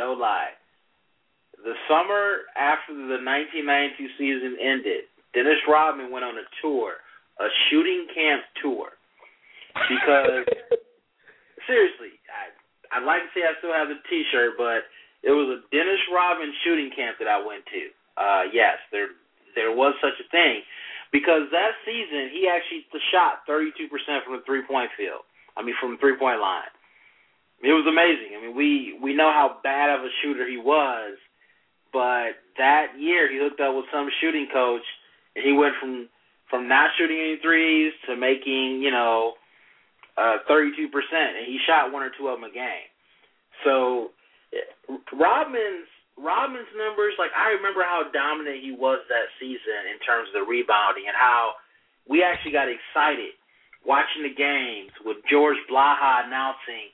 the summer after the 1992 season ended, Dennis Rodman went on a tour, a shooting camp tour. Because, seriously, I'd like to say I still have the T-shirt, but it was a Dennis Rodman shooting camp that I went to. Yes, there was such a thing. Because that season, he actually shot 32% from the three-point field. From the three-point line. It was amazing. We know how bad of a shooter he was, but that year he hooked up with some shooting coach, and he went from not shooting any threes to making, 32%, and he shot 1 or 2 of them a game. So Rodman's numbers, I remember how dominant he was that season in terms of the rebounding and how we actually got excited watching the games with George Blaha announcing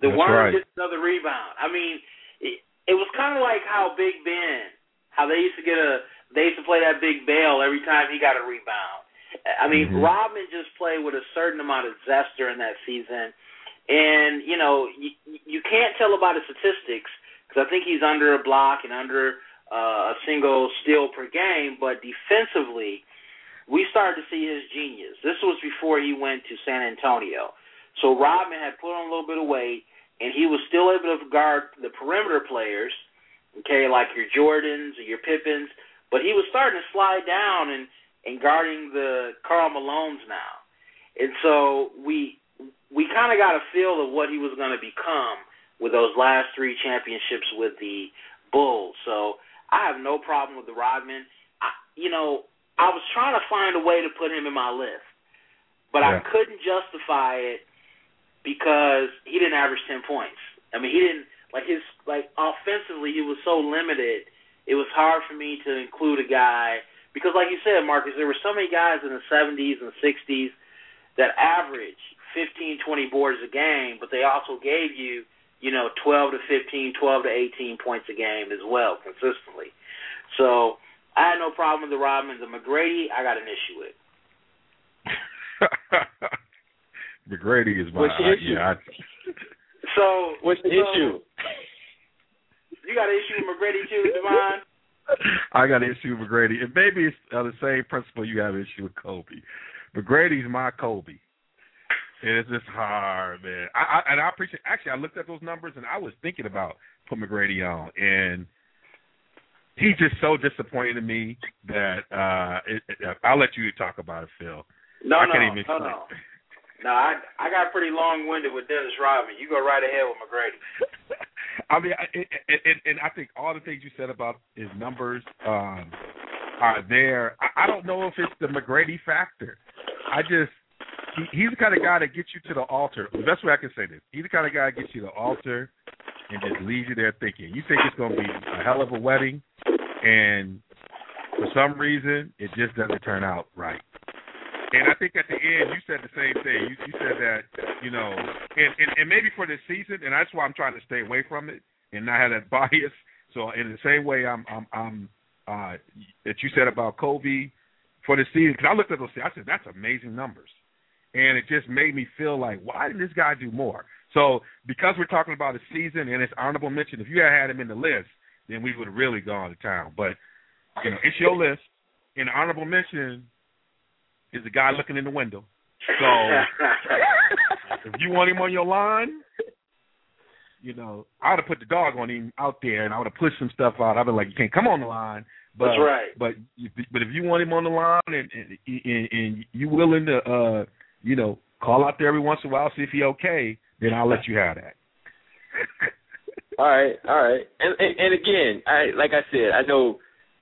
The That's Worm right. gets another rebound. I mean, it was kind of like how Big Ben, how they used to play that Big Bell every time he got a rebound. I mean, Rodman just played with a certain amount of zest during that season. And, you know, you can't tell about his statistics because I think he's under a block and under a single steal per game, but defensively, we started to see his genius. This was before he went to San Antonio. So Rodman had put on a little bit of weight, and he was still able to guard the perimeter players, okay, like your Jordans or your Pippins, but he was starting to slide down and guarding the Karl Malones now. And so we kind of got a feel of what he was going to become with those last 3 championships with the Bulls. So I have no problem with the Rodman. I was trying to find a way to put him in my list, but I couldn't justify it because he didn't average 10 points. I mean, he didn't, offensively, he was so limited, it was hard for me to include a guy, because like you said, Marcus, there were so many guys in the 70s and 60s that averaged 15, 20 boards a game, but they also gave you, 12 to 15, 12 to 18 points a game as well, consistently. So I had no problem with the Rodman. The McGrady, I got an issue with. McGrady is my What's the issue? So what's the issue? You got an issue with McGrady too, Devon? I got an issue with McGrady. And maybe it's the same principle you have an issue with Kobe. McGrady's my Kobe. And it's just hard, man. I appreciate. Actually, I looked at those numbers and I was thinking about putting McGrady on, and he's just so disappointing to me that I'll let you talk about it, Phil. No. I got pretty long-winded with Dennis Rodman. You go right ahead with McGrady. I mean, and I think all the things you said about his numbers are there. I don't know if it's the McGrady factor. He's the kind of guy that gets you to the altar. The best way I can say this, he's the kind of guy that gets you to the altar and just leaves you there thinking. You think it's going to be a hell of a wedding, and for some reason, it just doesn't turn out right. And I think at the end, you said the same thing. You said that, and maybe for this season, and that's why I'm trying to stay away from it and not have that bias. So in the same way, I'm that you said about Kobe for the season, because I looked at those, I said that's amazing numbers, and it just made me feel like, why didn't this guy do more? So because we're talking about a season and it's honorable mention, if you had him in the list, then we would have really gone to town. But it's your list, and the honorable mention is the guy looking in the window. So if you want him on your line, I would have put the dog on him out there, and I would have pushed some stuff out. I'd be like, you can't come on the line. But, that's right. But if you want him on the line and you willing to, call out there every once in a while, see if he's okay, then I'll let you have that. All right. And again, like I said, I know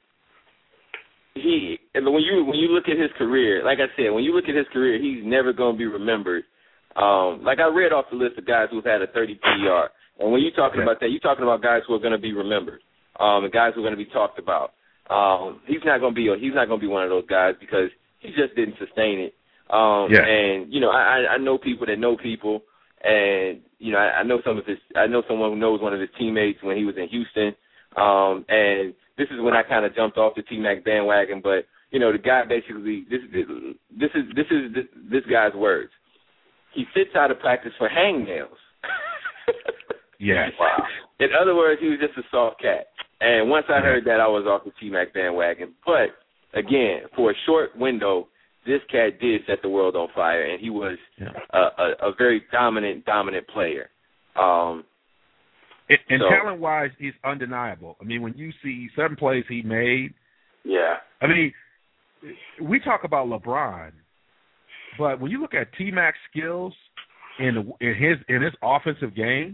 when you look at his career, like I said, when you look at his career, he's never going to be remembered. Like I read off the list of guys who've had a 30 PER, and when you're talking about that, you're talking about guys who are going to be remembered, and guys who are going to be talked about. He's not going to be one of those guys because he just didn't sustain it. And I know people that know people, and I know someone who knows one of his teammates when he was in Houston, and this is when I kind of jumped off the T-Mac bandwagon. But the guy basically, this is this guy's words. He sits out of practice for hangnails. Yes. Wow. In other words, he was just a soft cat. And once I heard that, I was off the T-Mac bandwagon. But again, for a short window, this cat did set the world on fire, and he was a very dominant player. And talent-wise, he's undeniable. I mean, when you see 7 plays he made, I mean, we talk about LeBron, but when you look at T-Mac's skills in his offensive game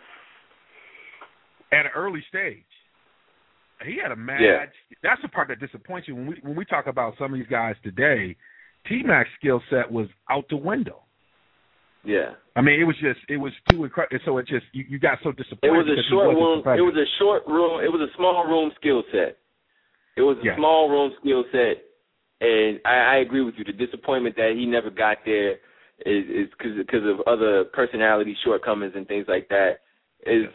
at an early stage, he had a mad. Yeah. That's the part that disappoints you when we talk about some of these guys today. T-Mac's skill set was out the window. Yeah, I mean, it was too incredible. So it just you got so disappointed. It was a short room. It was a short room. It was a small room skill set. It was a small room skill set, and I agree with you. The disappointment that he never got there, is because of other personality shortcomings and things like that. It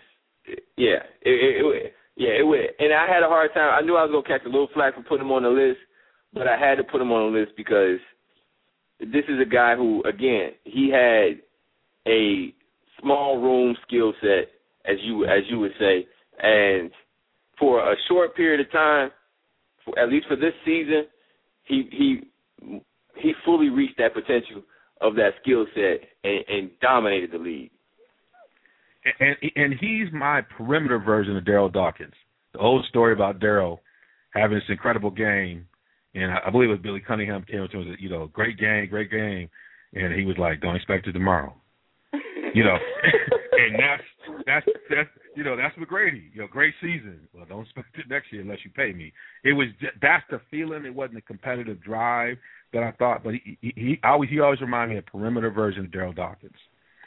would. And I had a hard time. I knew I was gonna catch a little flack for putting him on the list, but I had to put him on the list because this is a guy who, again, he had a small room skill set, as you would say, and for a short period of time, at least for this season, he fully reached that potential of that skill set and dominated the league. And he's my perimeter version of Daryl Dawkins. The old story about Daryl having this incredible game, and I believe it was Billy Cunningham came up to him and said, great game, and he was like, don't expect it tomorrow. And that's McGrady. Great season. Well, don't expect it next year unless you pay me. It was that's the feeling. It wasn't a competitive drive that I thought, but he always reminded me of a perimeter version of Daryl Dawkins.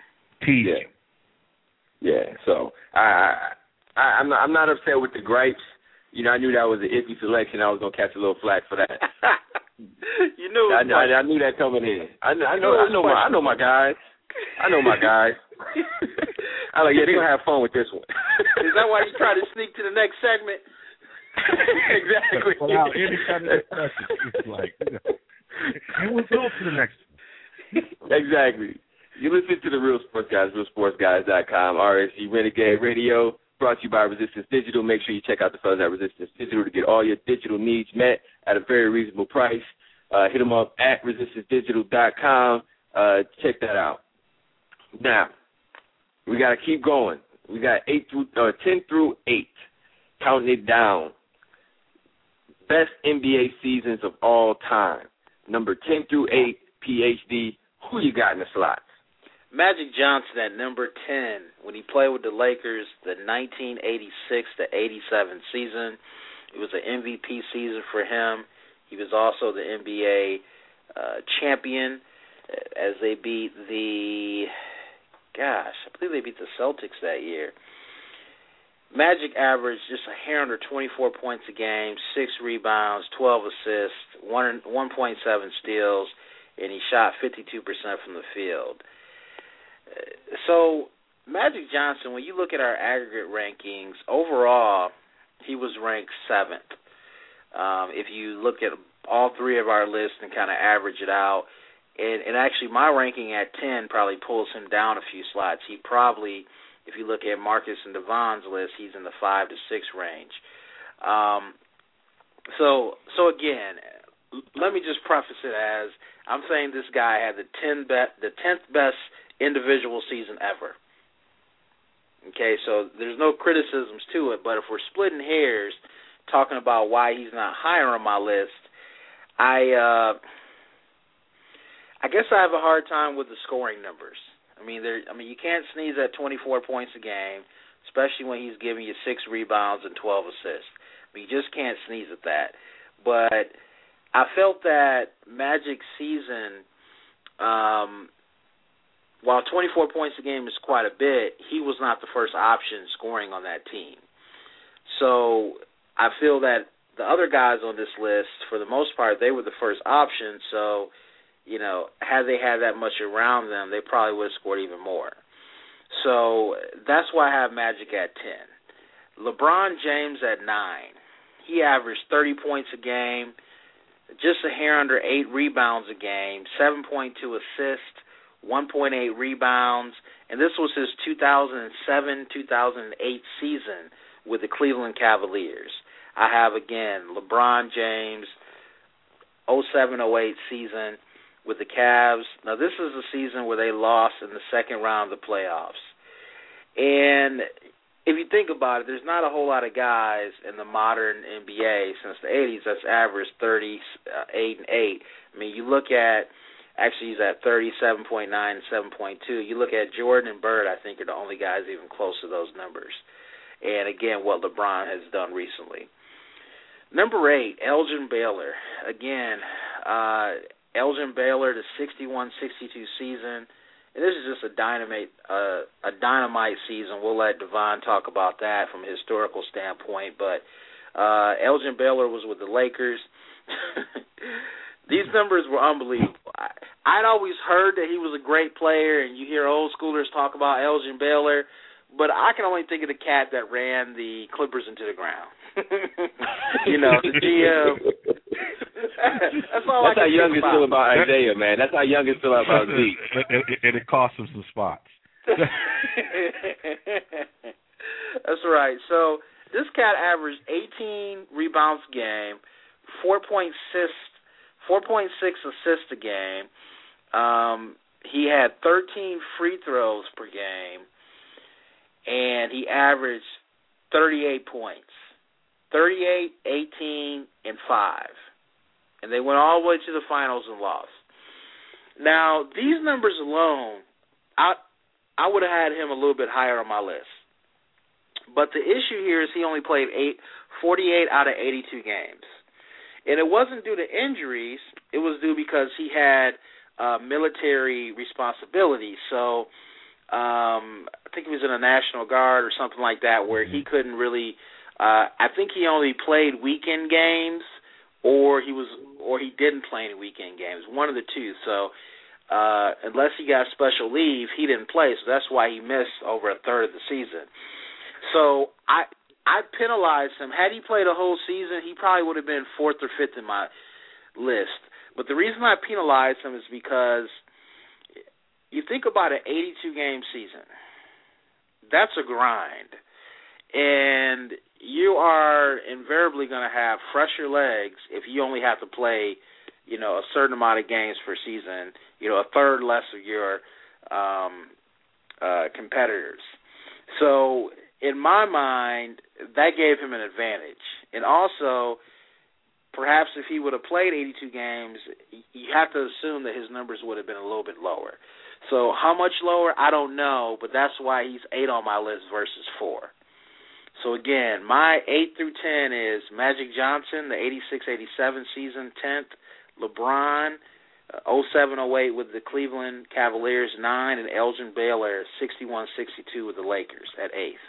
Yeah. So I'm not upset with the gripes. I knew that was an iffy selection. I was gonna catch a little flack for that. You knew. I knew that coming in. I know my guys. I know my guys. I'm like, they're gonna have fun with this one. Is that why you try to sneak to the next segment? Exactly. Without any kind of discussion, it's like, and we'll go to the next one. Exactly. You listen to the Real Sports Guys, realsportsguys.com, RSG Renegade Radio, brought to you by Resistance Digital. Make sure you check out the fellas at Resistance Digital to get all your digital needs met at a very reasonable price. Hit them up at resistancedigital.com. Check that out. Now, we got to keep going. We got 10 through 8, counting it down. Best NBA seasons of all time. Number 10 through 8, PhD. Who you got in the slots? Magic Johnson at number 10 when he played with the Lakers the 1986-87 season. It was an MVP season for him. He was also the NBA champion as they beat I believe they beat the Celtics that year. Magic averaged just a hair under 24 points a game, 6 rebounds, 12 assists, 1.7 steals, and he shot 52% from the field. So Magic Johnson, when you look at our aggregate rankings, overall he was ranked 7th. If you look at all three of our lists and kind of average it out, and actually my ranking at 10 probably pulls him down a few slots. He probably, if you look at Marcus and Devon's list, he's in the 5 to 6 range. So again, let me just preface it as I'm saying this guy had the 10th best individual season ever. Okay, so there's no criticisms to it, but if we're splitting hairs, talking about why he's not higher on my list, I guess I have a hard time with the scoring numbers. I mean, you can't sneeze at 24 points a game, especially when he's giving you 6 rebounds and 12 assists. You just can't sneeze at that. But I felt that Magic's season, while 24 points a game is quite a bit, he was not the first option scoring on that team. So I feel that the other guys on this list, for the most part, they were the first option. So, had they had that much around them, they probably would have scored even more. So that's why I have Magic at 10. LeBron James at 9. He averaged 30 points a game, just a hair under 8 rebounds a game, 7.2 assists, 1.8 rebounds, and this was his 2007-2008 season with the Cleveland Cavaliers. I have, again, LeBron James, 07-08 season with the Cavs. Now, this is a season where they lost in the second round of the playoffs. And if you think about it, there's not a whole lot of guys in the modern NBA since the 80s that's averaged 38 and 8. I mean, you look at, actually he's at 37.9 and 7.2. You look at Jordan and Bird, I think, are the only guys even close to those numbers. And, again, what LeBron has done recently. Number 8, Elgin Baylor. Again, Elgin Baylor, the 61-62 season. And this is just a dynamite season. We'll let Devon talk about that from a historical standpoint. But Elgin Baylor was with the Lakers. These numbers were unbelievable. I'd always heard that he was a great player, and you hear old schoolers talk about Elgin Baylor, but I can only think of the cat that ran the Clippers into the ground. The GM. That's all I can think about. That's how Youngest feel about Isaiah, man. That's how Youngest feel about Zeke. And it cost him some spots. That's right. So this cat averaged 18 rebounds a game, 4.6 assists a game. He had 13 free throws per game, and he averaged 38 points. 38, 18, and 5. And they went all the way to the finals and lost. Now, these numbers alone, I would have had him a little bit higher on my list. But the issue here is he only played 48 out of 82 games. And it wasn't due to injuries. It was due because he had military responsibility. So I think he was in a National Guard or something like that where he couldn't really I think he only played weekend games or he didn't play any weekend games, one of the two. So unless he got special leave, he didn't play. So that's why he missed over a third of the season. So I penalized him. Had he played a whole season, he probably would have been 4th or 5th in my list. But the reason I penalized him is because you think about an 82-game season. That's a grind. And you are invariably going to have fresher legs if you only have to play, a certain amount of games per season, a third less of your competitors. So in my mind, that gave him an advantage. And also, perhaps if he would have played 82 games, you have to assume that his numbers would have been a little bit lower. So how much lower, I don't know, but that's why he's 8 on my list versus 4. So again, my 8 through 10 is Magic Johnson, the 86-87 season, 10th. LeBron, 07-08 with the Cleveland Cavaliers, 9, and Elgin Baylor, 61-62 with the Lakers at 8th.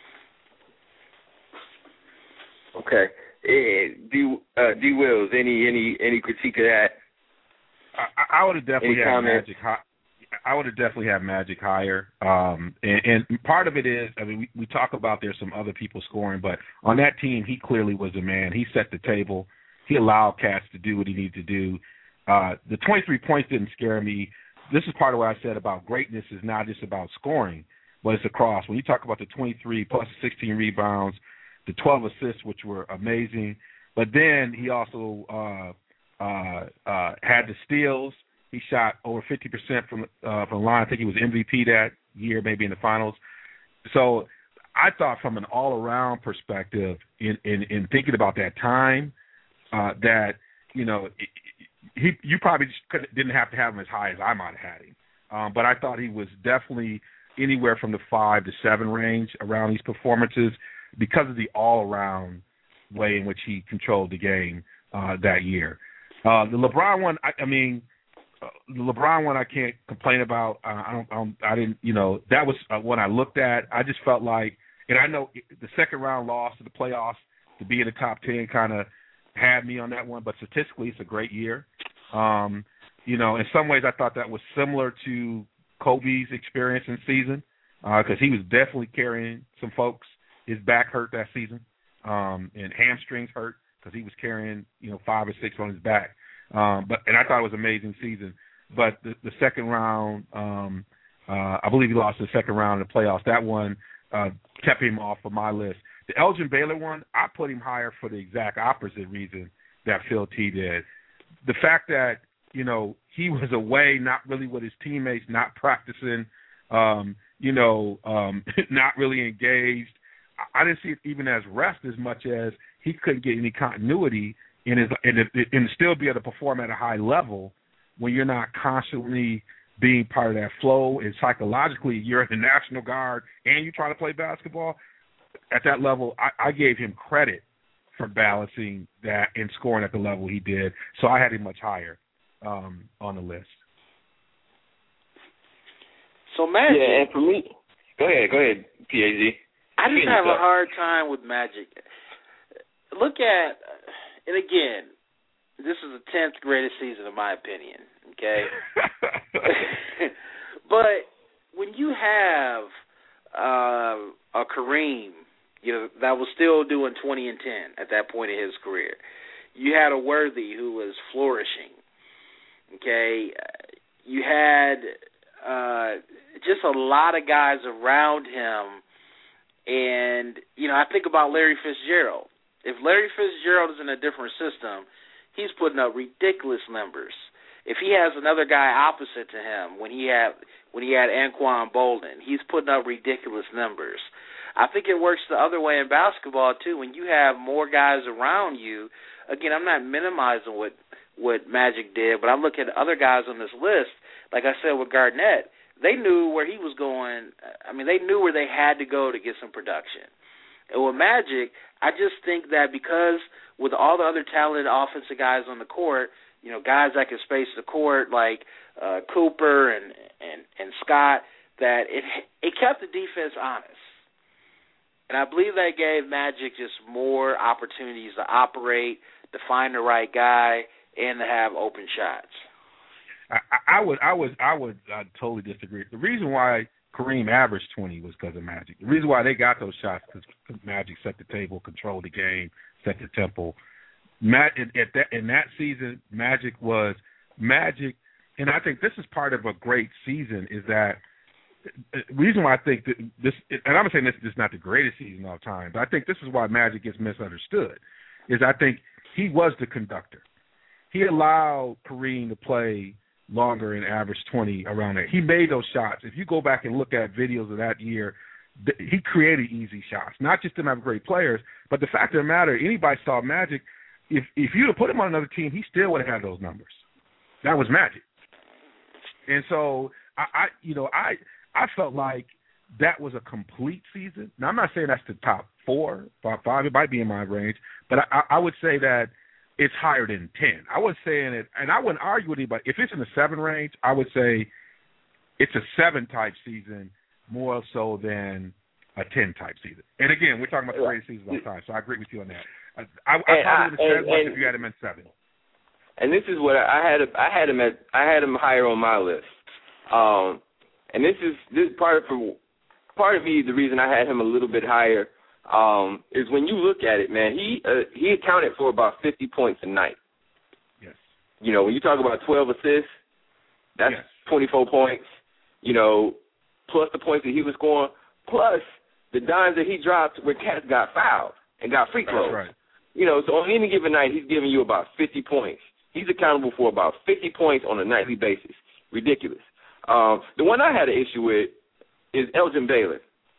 Okay. D. Wills, any critique of that? I would have definitely had Magic high. I would have definitely had Magic higher. And part of it is, we talk about there's some other people scoring, but on that team, he clearly was the man. He set the table. He allowed cats to do what he needed to do. The 23 points didn't scare me. This is part of what I said about greatness is not just about scoring, but it's across. When you talk about the 23 plus 16 rebounds, the 12 assists, which were amazing, but then he also had the steals. He shot over 50% from the line. I think he was MVP that year, maybe in the finals. So I thought from an all-around perspective, in thinking about that time, that you probably just didn't have to have him as high as I might have had him. But I thought he was definitely anywhere from the 5 to 7 range around these performances because of the all-around way in which he controlled the game that year. The LeBron one, the LeBron one I can't complain about. I didn't, that was one I looked at. I just felt like, and I know the second round loss to the playoffs to be in the top 10 kind of had me on that one, but statistically it's a great year. In some ways I thought that was similar to Kobe's experience in season because he was definitely carrying some folks. His back hurt that season and hamstrings hurt because he was carrying, 5 or 6 on his back. And I thought it was an amazing season. But the second round, I believe he lost the second round in the playoffs. That one kept him off of my list. The Elgin Baylor one, I put him higher for the exact opposite reason that Phil T did. The fact that, he was away, not really with his teammates, not practicing, not really engaged. I didn't see it even as rest as much as he couldn't get any continuity and still be able to perform at a high level when you're not constantly being part of that flow, and psychologically you're in the National Guard and you're trying to play basketball. At that level, I gave him credit for balancing that and scoring at the level he did. So I had him much higher on the list. So, Magic. Yeah, and for me, go ahead, PAZ. I just have a hard time with Magic. Look at, and again, this is the 10th greatest season in my opinion, okay? But when you have a Kareem, that was still doing 20 and 10 at that point in his career, you had a Worthy who was flourishing, okay? You had just a lot of guys around him, and, I think about Larry Fitzgerald. If Larry Fitzgerald is in a different system, he's putting up ridiculous numbers. If he has another guy opposite to him, when he had Anquan Bolden, he's putting up ridiculous numbers. I think it works the other way in basketball too. When you have more guys around you, again, I'm not minimizing what Magic did, but I look at other guys on this list. Like I said with Garnett, they knew where he was going. I mean, they knew where they had to go to get some production. And with Magic, I just think that because with all the other talented offensive guys on the court, guys that can space the court like Cooper and Scott, that it kept the defense honest. And I believe that gave Magic just more opportunities to operate, to find the right guy, and to have open shots. I would totally disagree. The reason why Kareem averaged 20 was because of Magic. The reason why they got those shots because Magic set the table, controlled the game, set the tempo. In that season, Magic, and I think this is part of a great season, is that the reason why I think that this, and I'm saying this is not the greatest season of all time, but I think this is why Magic gets misunderstood, is I think he was the conductor. He allowed Kareem to play longer and average 20 around there. He made those shots. If you go back and look at videos of that year, he created easy shots. Not just to have great players, but the fact of the matter, anybody saw Magic, if you'd have put him on another team, he still would have had those numbers. That was Magic. And so I felt like that was a complete season. Now, I'm not saying that's the top 4, top 5. It might be in my range, but I would say that it's higher than 10. I was saying it, and I wouldn't argue with anybody. If it's in the 7 range, I would say it's a 7 type season more so than a 10 type season. And again, we're talking about the greatest seasons of all time, so I agree with you on that. I probably would have said much if you had him at 7. And this is what I had him higher on my list. And this part of me, the reason I had him a little bit higher is when you look at it, man, he accounted for about 50 points a night. Yes. When you talk about 12 assists, that's 24 points, plus the points that he was scoring, plus the dimes that he dropped where cats got fouled and got free throws. That's right. So on any given night, he's giving you about 50 points. He's accountable for about 50 points on a nightly basis. Ridiculous. The one I had an issue with is Elgin Baylor.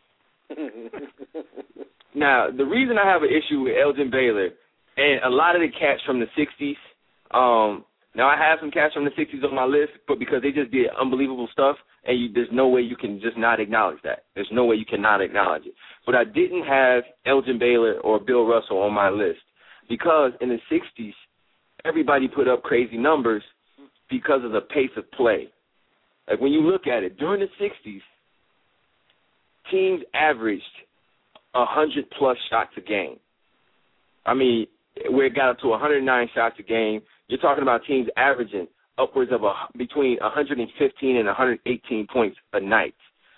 Now, the reason I have an issue with Elgin Baylor and a lot of the cats from the 60s, now I have some cats from the 60s on my list, but because they just did unbelievable stuff, and there's no way you can just not acknowledge that. There's no way you cannot acknowledge it. But I didn't have Elgin Baylor or Bill Russell on my list because in the 60s, everybody put up crazy numbers because of the pace of play. Like when you look at it, during the 60s, teams averaged 100-plus shots a game. I mean, where it got up to 109 shots a game, you're talking about teams averaging upwards of between 115 and 118 points a night,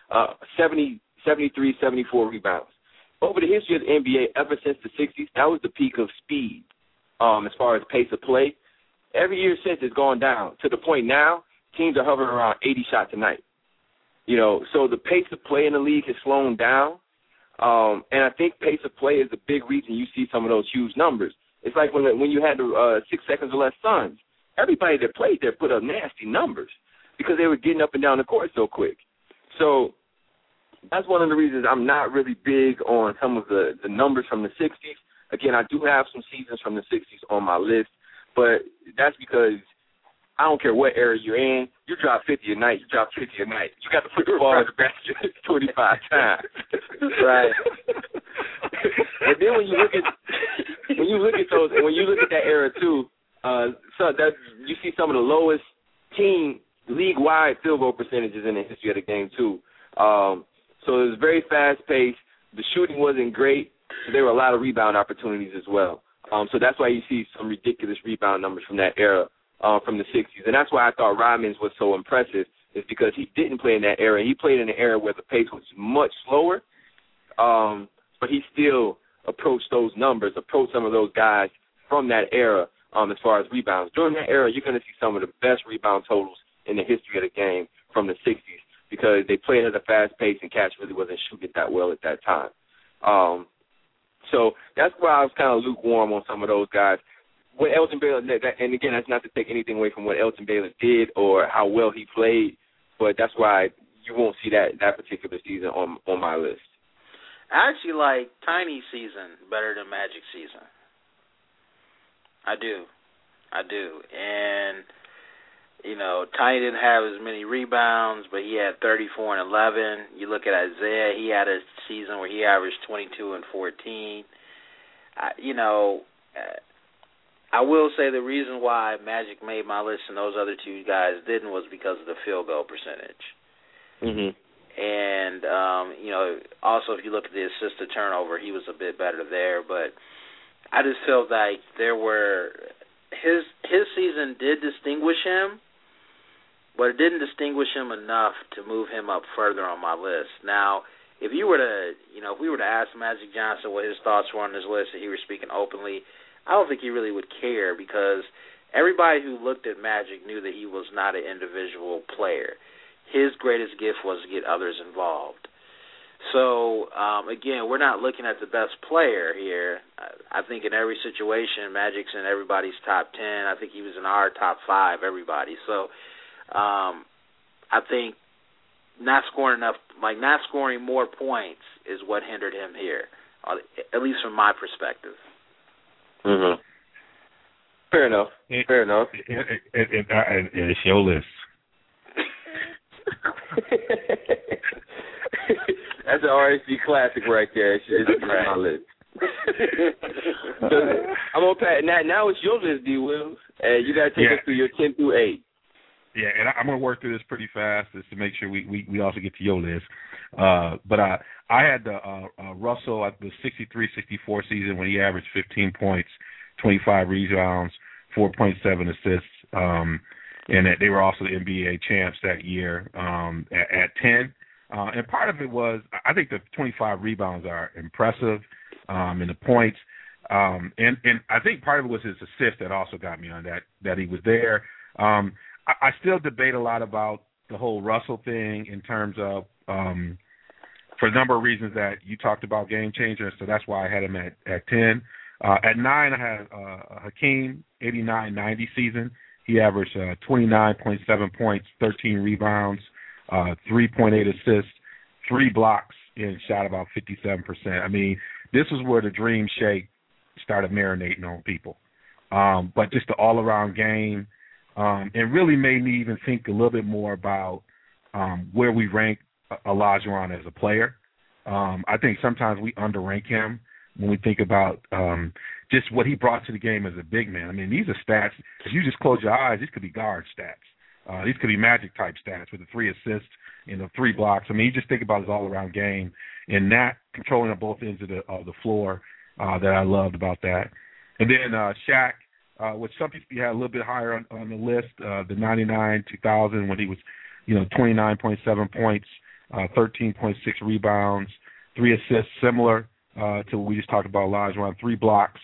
73, 74 rebounds. Over the history of the NBA, ever since the 60s, that was the peak of speed as far as pace of play. Every year since, it's gone down to the point now teams are hovering around 80 shots a night. So the pace of play in the league has slowed down, and I think pace of play is a big reason you see some of those huge numbers. It's like when you had the 6 seconds or less Suns. Everybody that played there put up nasty numbers because they were getting up and down the court so quick. So that's one of the reasons I'm not really big on some of the numbers from the 60s. Again, I do have some seasons from the 60s on my list, but that's because I don't care what era you're in. You drop 50 a night, you drop 50 a night. You got to put the ball in the basket 25 times. Right. And then when you look at those, and when you look at that era too, so that you see some of the lowest team league-wide field goal percentages in the history of the game too. So it was very fast-paced. The shooting wasn't great, so there were a lot of rebound opportunities as well. So that's why you see some ridiculous rebound numbers from that era from the 60s. And that's why I thought Rodman's was so impressive, is because he didn't play in that era. He played in an era where the pace was much slower, but he still approached those numbers, approached some of those guys from that era as far as rebounds. During that era, you're going to see some of the best rebound totals in the history of the game from the 60s because they played at a fast pace and Cats really wasn't shooting it that well at that time. So that's why I was kind of lukewarm on some of those guys. What Elton Baylor, and again, that's not to take anything away from what Elton Baylor did or how well he played, but that's why you won't see that particular season on my list. I actually like Tiny season better than Magic season. I do. And, you know, Tiny didn't have as many rebounds, but he had 34 and 11. You look at Isaiah, he had a season where he averaged 22 and 14. I will say the reason why Magic made my list and those other two guys didn't was because of the field goal percentage. Mm-hmm. And, also if you look at the assist to turnover, he was a bit better there. But I just felt like his season did distinguish him, but it didn't distinguish him enough to move him up further on my list. Now, if we were to ask Magic Johnson what his thoughts were on this list and he were speaking openly, I don't think he really would care because everybody who looked at Magic knew that he was not an individual player. His greatest gift was to get others involved. So, again, we're not looking at the best player here. I think in every situation, Magic's in everybody's top 10. I think he was in our top 5, everybody. So, I think not scoring more points is what hindered him here, at least from my perspective. Mm-hmm. Fair enough. And it's your list. That's an RSG classic right there. It's my list. So I'm gonna pass. Now it's your list, D. Wills, and you gotta take us through your 10 through 8. Yeah, and I'm gonna work through this pretty fast just to make sure we also get to your list. But I had the Russell at the 63-64 season when he averaged 15 points, 25 rebounds, 4.7 assists, and that they were also the NBA champs that year at 10. And part of it was, I think the 25 rebounds are impressive, and the points. And I think part of it was his assist that also got me on that he was there. I still debate a lot about the whole Russell thing in terms of, for a number of reasons that you talked about, game changer, so that's why I had him at 10. At 9, I had Hakeem, 89-90 season. He averaged 29.7 points, 13 rebounds, 3.8 assists, 3 blocks, and shot about 57%. I mean, this is where the dream shake started marinating on people. But just the all-around game, and really made me even think a little bit more about where we rank Olajuwon as a player. I think sometimes we underrank him when we think about just what he brought to the game as a big man. I mean, these are stats. If you just close your eyes, these could be guard stats. These could be Magic-type stats with the 3 assists and the 3 blocks. I mean, you just think about his all-around game and that controlling on both ends of the floor that I loved about that. And then Shaq, which some people had a little bit higher on the list, the 99-2000 when he was, 29.7 points, 13.6 rebounds, 3 assists, similar to what we just talked about, Olajuwon, 3 blocks.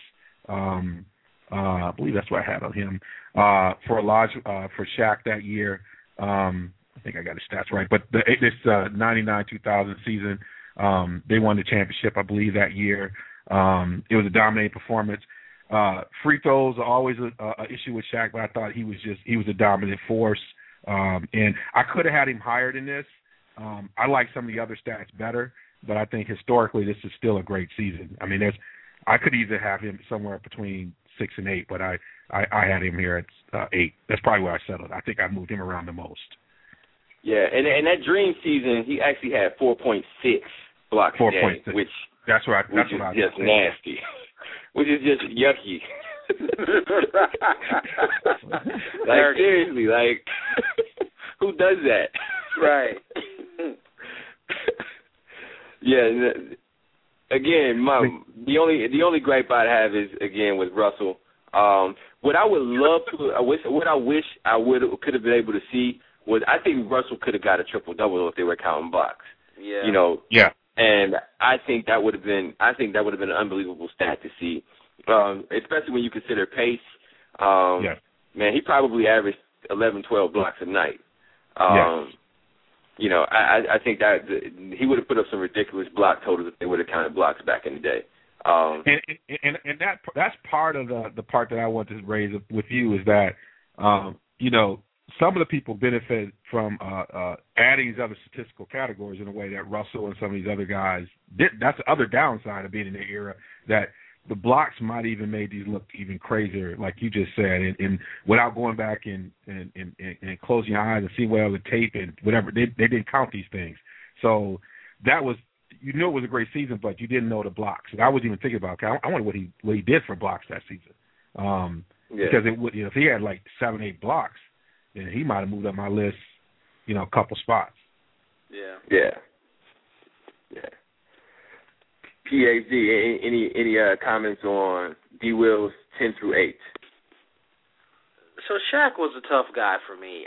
I believe that's what I had on him. For Shaq that year, I think I got his stats right, but this 99-2000 season, they won the championship, I believe, that year. It was a dominating performance. Free throws are always an issue with Shaq, but I thought he was a dominant force. And I could have had him higher than this. I like some of the other stats better, but I think historically this is still a great season. I mean, I could either have him somewhere between 6 and 8, but I had him here at 8. That's probably where I settled. I think I moved him around the most. Yeah, and that dream season, he actually had 4.6 blocks a day, which that's what I just nasty, which is just yucky. Like seriously, like who does that? Right. Yeah. Again, the only gripe I'd have is again with Russell. What I would love to, what I wish I could have been able to see was, I think Russell could have got a triple-double if they were counting blocks. Yeah. You know. Yeah. And I think that would have been an unbelievable stat to see, especially when you consider pace. Yeah. Man, he probably averaged 11, 12 blocks a night. Yes. You know, I think that he would have put up some ridiculous block totals if they would have counted blocks back in the day. And that's part of the part that I want to raise with you is that you know, some of the people benefit from adding these other statistical categories in a way that Russell and some of these other guys did. That's the other downside of being in the era, that the blocks might even made these look even crazier, like you just said, and without going back and closing your eyes and seeing what other tape and whatever, they didn't count these things. So that was, you knew it was a great season, but you didn't know the blocks. And I wasn't even thinking about, I wonder what he did for blocks that season. Because it would, you know, if he had like 7, 8 blocks, then he might have moved up my list, you know, a couple spots. Yeah. PhD, any comments on D. Will's 10 through 8? So Shaq was a tough guy for me.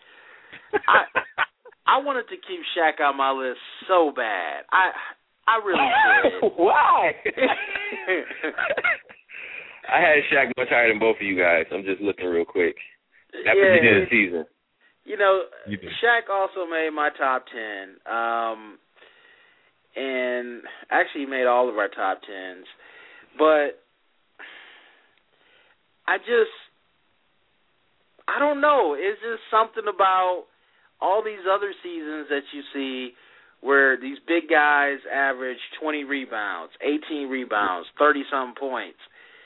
I wanted to keep Shaq on my list so bad. I really did. Why? I had Shaq much higher than both of you guys. I'm just looking real quick. After the end of the season. You know, Shaq also made my top 10. And actually he made all of our top 10s. But I don't know. It's just something about all these other seasons that you see where these big guys average 20 rebounds, 18 rebounds, 30-something points.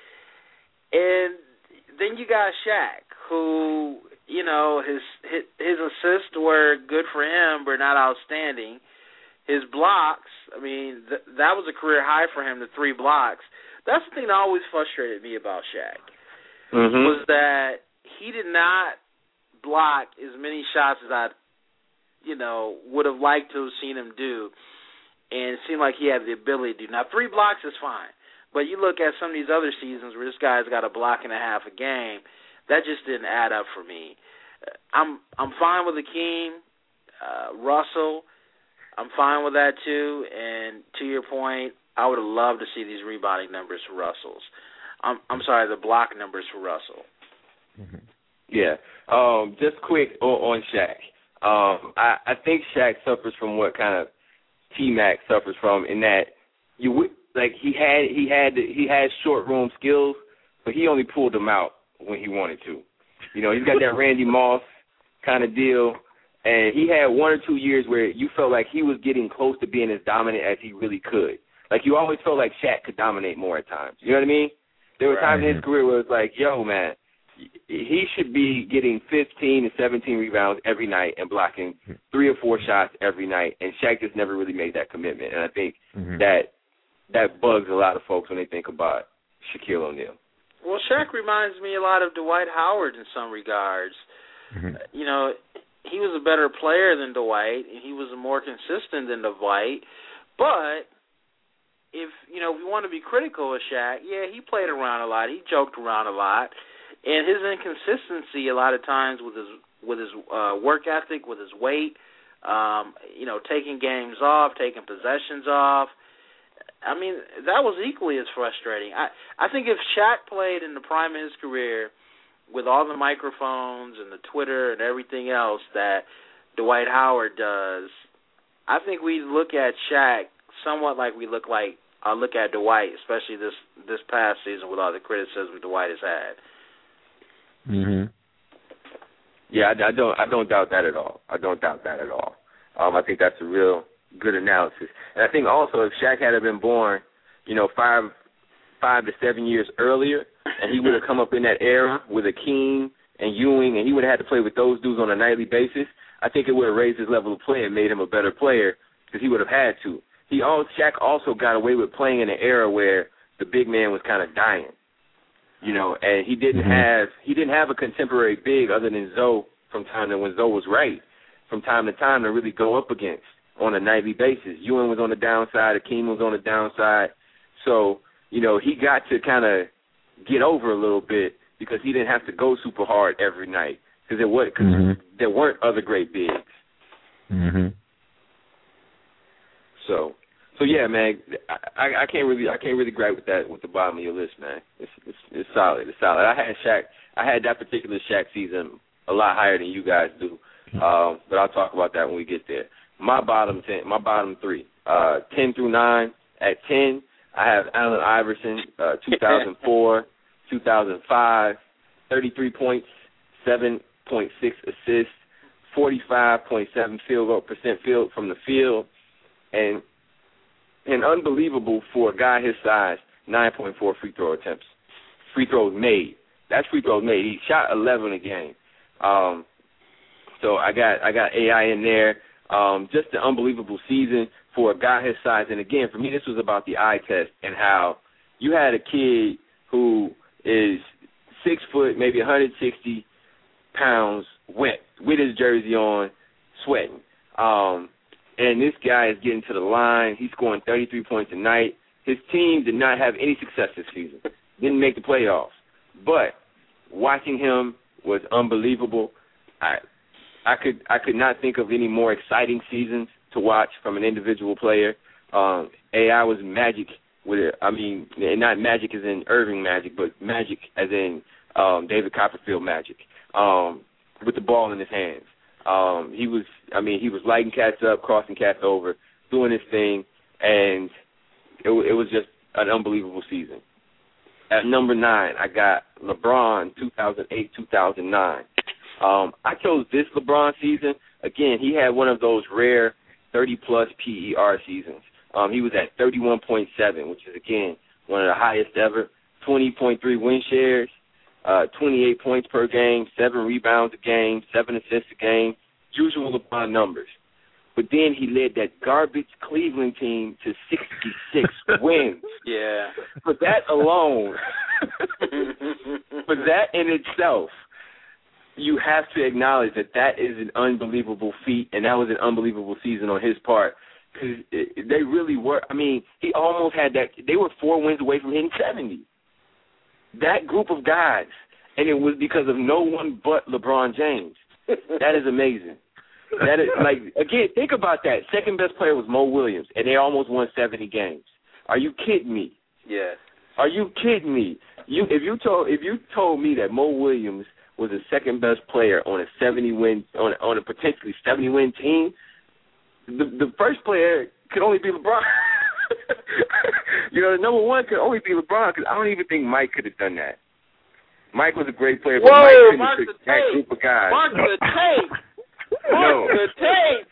And then you got Shaq, who, you know, his assists were good for him, but not outstanding. His blocks, I mean, that was a career high for him, the 3 blocks. That's the thing that always frustrated me about Shaq, was that he did not block as many shots as I, you know, would have liked to have seen him do. And it seemed like he had the ability to do. Now, 3 blocks is fine. But you look at some of these other seasons where this guy's got a block and a half a game, that just didn't add up for me. I'm fine with Hakeem, Russell. I'm fine with that too. And to your point, I would have loved to see these rebounding numbers for Russell's. I'm sorry, the block numbers for Russell. Yeah. Just quick on Shaq. I think Shaq suffers from what kind of T-Mac suffers from, in that he had short room skills, but he only pulled them out when he wanted to. You know, he's got that Randy Moss kind of deal, and he had 1 or 2 years where you felt like he was getting close to being as dominant as he really could. Like, you always felt like Shaq could dominate more at times. You know what I mean? There were times in his career where it was like, yo, man, he should be getting 15 to 17 rebounds every night and blocking 3 or 4 shots every night, and Shaq just never really made that commitment. And I think that bugs a lot of folks when they think about Shaquille O'Neal. Well, Shaq reminds me a lot of Dwight Howard in some regards. You know, he was a better player than Dwight, and he was more consistent than Dwight. But if, you know, we want to be critical of Shaq, yeah, he played around a lot. He joked around a lot. And his inconsistency a lot of times with his work ethic, with his weight, you know, taking games off, taking possessions off. I mean, that was equally as frustrating. I think if Shaq played in the prime of his career with all the microphones and the Twitter and everything else that Dwight Howard does, I think we look at Shaq somewhat like we look at Dwight, especially this past season with all the criticism Dwight has had. Yeah, I don't doubt that at all. I think that's a real good analysis. And I think also if Shaq had been born, you know, 5 to 7 years earlier, and he would have come up in that era with Hakeem and Ewing, and he would have had to play with those dudes on a nightly basis, I think it would have raised his level of play and made him a better player, because he would have had to. Shaq also got away with playing in an era where the big man was kind of dying, you know, and he didn't have a contemporary big other than Zoe from when Zoe was right, from time to time, to really go up against on a nightly basis. Ewing was on the downside, Hakeem was on the downside, so, you know, he got to kind of get over a little bit because he didn't have to go super hard every night because there weren't other great bigs. Mm-hmm. So yeah, man, I can't really gripe with that with the bottom of your list, man. It's solid. It's solid. I had that particular Shaq season a lot higher than you guys do, but I'll talk about that when we get there. My bottom 3, 10 through 9. At 10, I have Allen Iverson, 2004, 2005, 33 points, 7.6 assists, 45.7% field from the field, and unbelievable for a guy his size, 9.4 free throw attempts. Free throws made. That's free throws made. He shot 11 a game. So I got AI in there. Just an unbelievable season for a guy his size. And again, for me, this was about the eye test and how you had a kid who is 6 foot, maybe 160 pounds, wet, with his jersey on, sweating. And this guy is getting to the line. He's scoring 33 points a night. His team did not have any success this season. Didn't make the playoffs. But watching him was unbelievable. I could not think of any more exciting seasons to watch from an individual player. AI was magic with it. I mean, not magic as in Irving magic, but magic as in David Copperfield magic, with the ball in his hands. He was lighting cats up, crossing cats over, doing his thing, and it was just an unbelievable season. At number 9, I got LeBron, 2008-2009. I chose this LeBron season. Again, he had one of those rare 30-plus PER seasons. He was at 31.7, which is, again, one of the highest ever. 20.3 win shares, 28 points per game, 7 rebounds a game, 7 assists a game, usual LeBron numbers. But then he led that garbage Cleveland team to 66 wins. Yeah. For that alone, for that in itself, you have to acknowledge that is an unbelievable feat, and that was an unbelievable season on his part. Because they really were. I mean, he almost had that. They were 4 wins away from hitting 70. That group of guys, and it was because of no one but LeBron James. That is amazing. That is, like, again, think about that. Second best player was Mo Williams, and they almost won 70 games. Are you kidding me? Yes. Are you kidding me? If you told me that Mo Williams was the second best player on a 70-win on a potentially 70-win team, the first player could only be LeBron. The number one could only be LeBron, because I don't even think Mike could have done that. Mike was a great player, but Mike couldn't have picked that group of guys. Mark the tape. No. Mark the tape.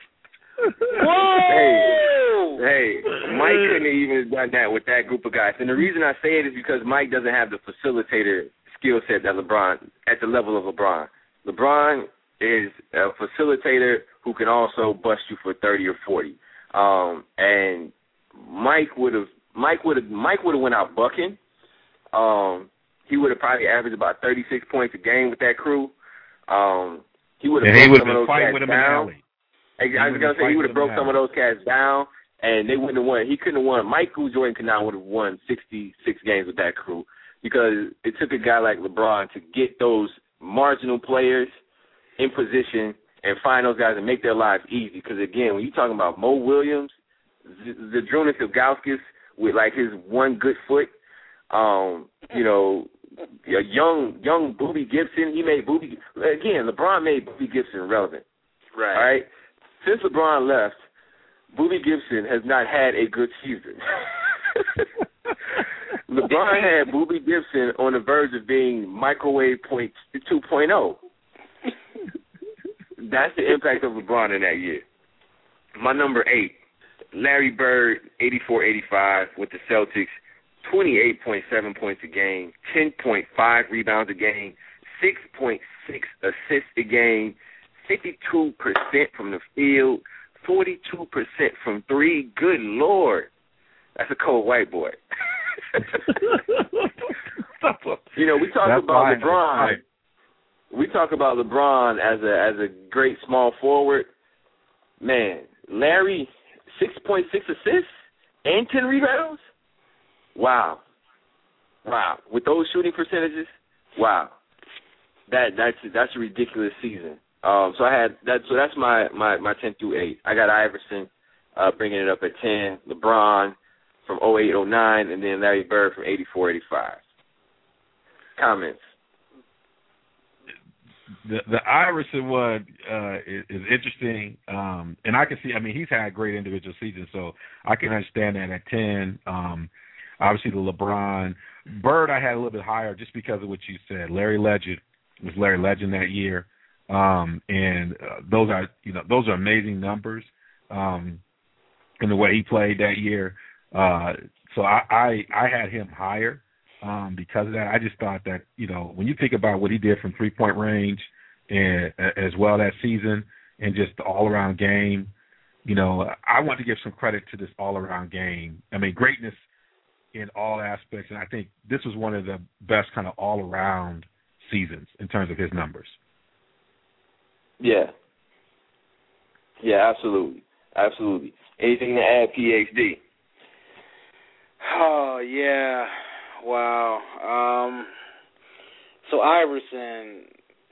Whoa! Hey, Mike couldn't have even done that with that group of guys. And the reason I say it is because Mike doesn't have the facilitator skill set that LeBron, at the level of LeBron. LeBron is a facilitator who can also bust you for 30 or 40. And Mike would have went out bucking. He would have probably averaged about 36 points a game with that crew. He would have broke some of those cats down. I was gonna say he would have broke some of those cats down, and they wouldn't have won. He couldn't have won. Michael Jordan could not would have won 66 games with that crew, because it took a guy like LeBron to get those marginal players in position and find those guys and make their lives easy. Because again, when you're talking about Mo Williams, Zydrunas Ilgauskas with like his one good foot, a young Boobie Gibson, he made LeBron made Boobie Gibson relevant. Right. All right. Since LeBron left, Boobie Gibson has not had a good season. LeBron had Boobie Gibson on the verge of being microwave 2.0. That's the impact of LeBron in that year. My number 8, Larry Bird, 84-85 with the Celtics, 28.7 points a game, 10.5 rebounds a game, 6.6 assists a game, 52% from the field, 42% from 3. Good Lord. That's a cold white boy. We talk about LeBron. We talk about LeBron as a great small forward. Man, Larry, 6.6 assists and 10 rebounds? Wow. Wow. With those shooting percentages, wow. That's a ridiculous season. So I had that. So that's my 10 through 8. I got Iverson bringing it up at 10. LeBron from 08-09, and then Larry Bird from 84-85. Comments. The Iverson one is interesting, and I can see. I mean, he's had great individual seasons, so I can understand that at 10. Obviously, the LeBron, Bird, I had a little bit higher just because of what you said. Larry Legend was Larry Legend that year, and those are amazing numbers, in the way he played that year. So I had him higher. Because of that, I just thought that, when you think about what he did from three-point range and as well that season and just the all-around game, I want to give some credit to this all-around game. I mean, greatness in all aspects, and I think this was one of the best kind of all-around seasons in terms of his numbers. Yeah. Yeah, absolutely. Absolutely. Anything to add, PhD? Oh, yeah. Wow. So Iverson.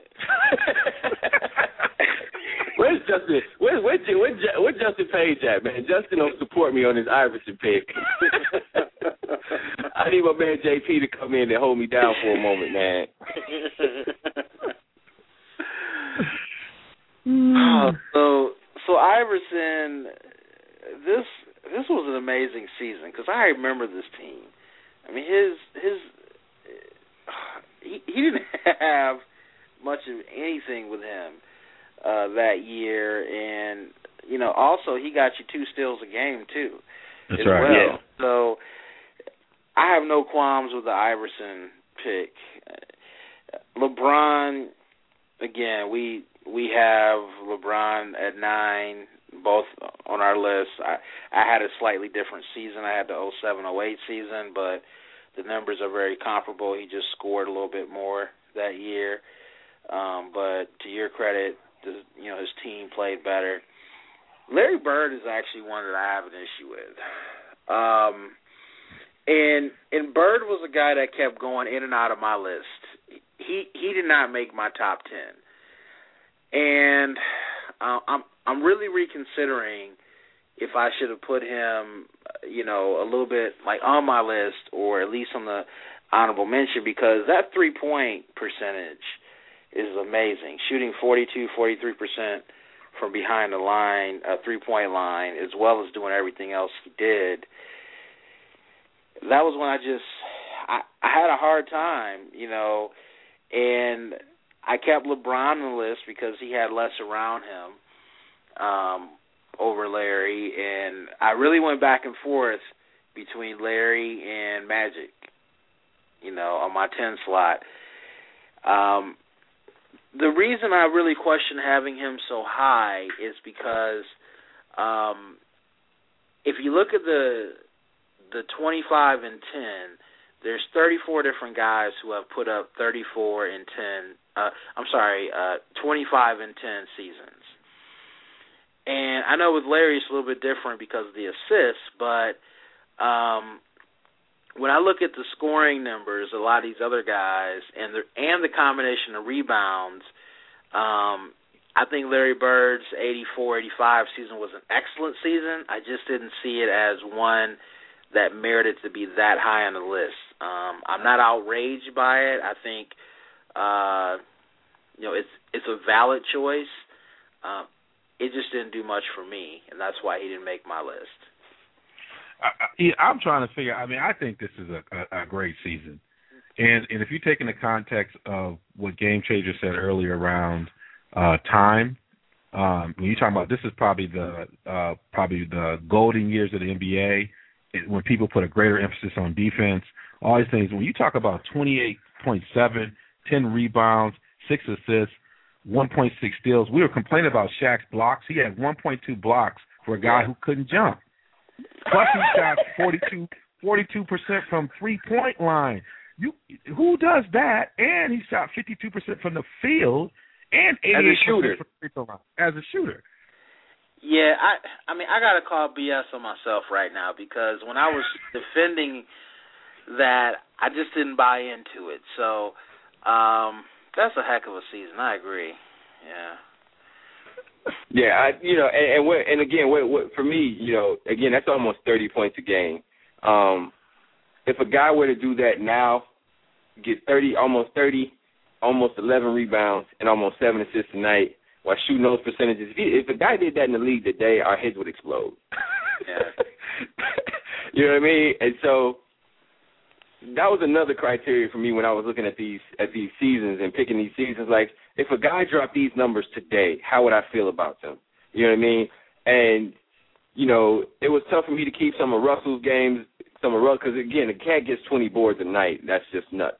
Where's Justin? Where's Justin Page at, man? Justin don't support me on his Iverson pick. I need my man JP to come in and hold me down for a moment, man. So Iverson, this was an amazing season because I remember this team. I mean, he didn't have much of anything with him that year, and also he got you 2 steals a game too. That's as right. Well. Yeah. So I have no qualms with the Iverson pick. LeBron, again, we have LeBron at 9. Both on our list. I had a slightly different season. I had the 07-08 season, but the numbers are very comparable. He just scored a little bit more that year. But to your credit, his team played better. Larry Bird is actually one that I have an issue with. And Bird was a guy that kept going in and out of my list. He did not make my top 10. And I'm really reconsidering if I should have put him, a little bit like on my list or at least on the honorable mention, because that 3-point percentage is amazing. Shooting 43% from behind the line, 3-point line, as well as doing everything else he did. That was when I had a hard time, and I kept LeBron on the list because he had less around him over Larry, and I really went back and forth between Larry and Magic, on my 10 slot. The reason I really question having him so high is because if you look at the 25 and 10, there's 34 different guys who have put up 34 and 10. 25 and 10 seasons. And I know with Larry it's a little bit different because of the assists, but when I look at the scoring numbers, a lot of these other guys, and the combination of rebounds, I think Larry Bird's 84-85 season was an excellent season. I just didn't see it as one that merited to be that high on the list. I'm not outraged by it. I think it's a valid choice. It just didn't do much for me, and that's why he didn't make my list. I'm trying to figure. I mean, I think this is a great season, and if you take in the context of what Game Changer said earlier around time, when you're talking about this is probably the golden years of the NBA, when people put a greater emphasis on defense, all these things. When you talk about 28.7, 10 rebounds, 6 assists, 1.6 steals, we were complaining about Shaq's blocks. He had 1.2 blocks for a guy who couldn't jump. Plus he shot 42% from 3-point line. Who does that? And he shot 52% from the field and 88% from the free throw line as a shooter. Yeah, I mean, I got to call BS on myself right now because when I was defending that I just didn't buy into it. So that's a heck of a season. I agree. Yeah, and again, what for me, again, that's almost 30 points a game. If a guy were to do that now, get almost 11 rebounds and almost 7 assists a night while shooting those percentages, if a guy did that in the league today, our heads would explode. Yeah. You know what I mean? And so that was another criteria for me when I was looking at these seasons and picking these seasons. Like, if a guy dropped these numbers today, how would I feel about them? You know what I mean? And, it was tough for me to keep some of Russell's games, because, again, a cat gets 20 boards a night. That's just nuts.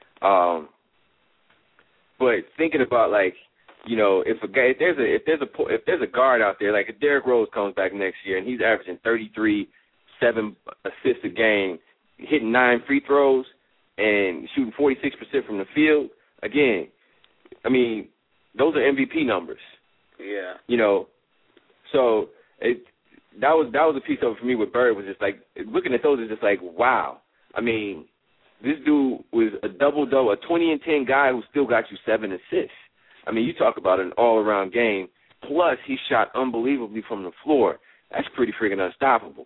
But thinking about, like, if there's a guard out there, like if Derrick Rose comes back next year and he's averaging 33, 7 assists a game, hitting 9 free throws and shooting 46% from the field, again, I mean, those are MVP numbers. Yeah. So that was a piece of it for me with Bird, was just like, looking at those is just like, wow. I mean, this dude was a double-double, a 20-10 guy who still got you 7 assists. I mean, you talk about an all-around game, plus he shot unbelievably from the floor. That's pretty freaking unstoppable.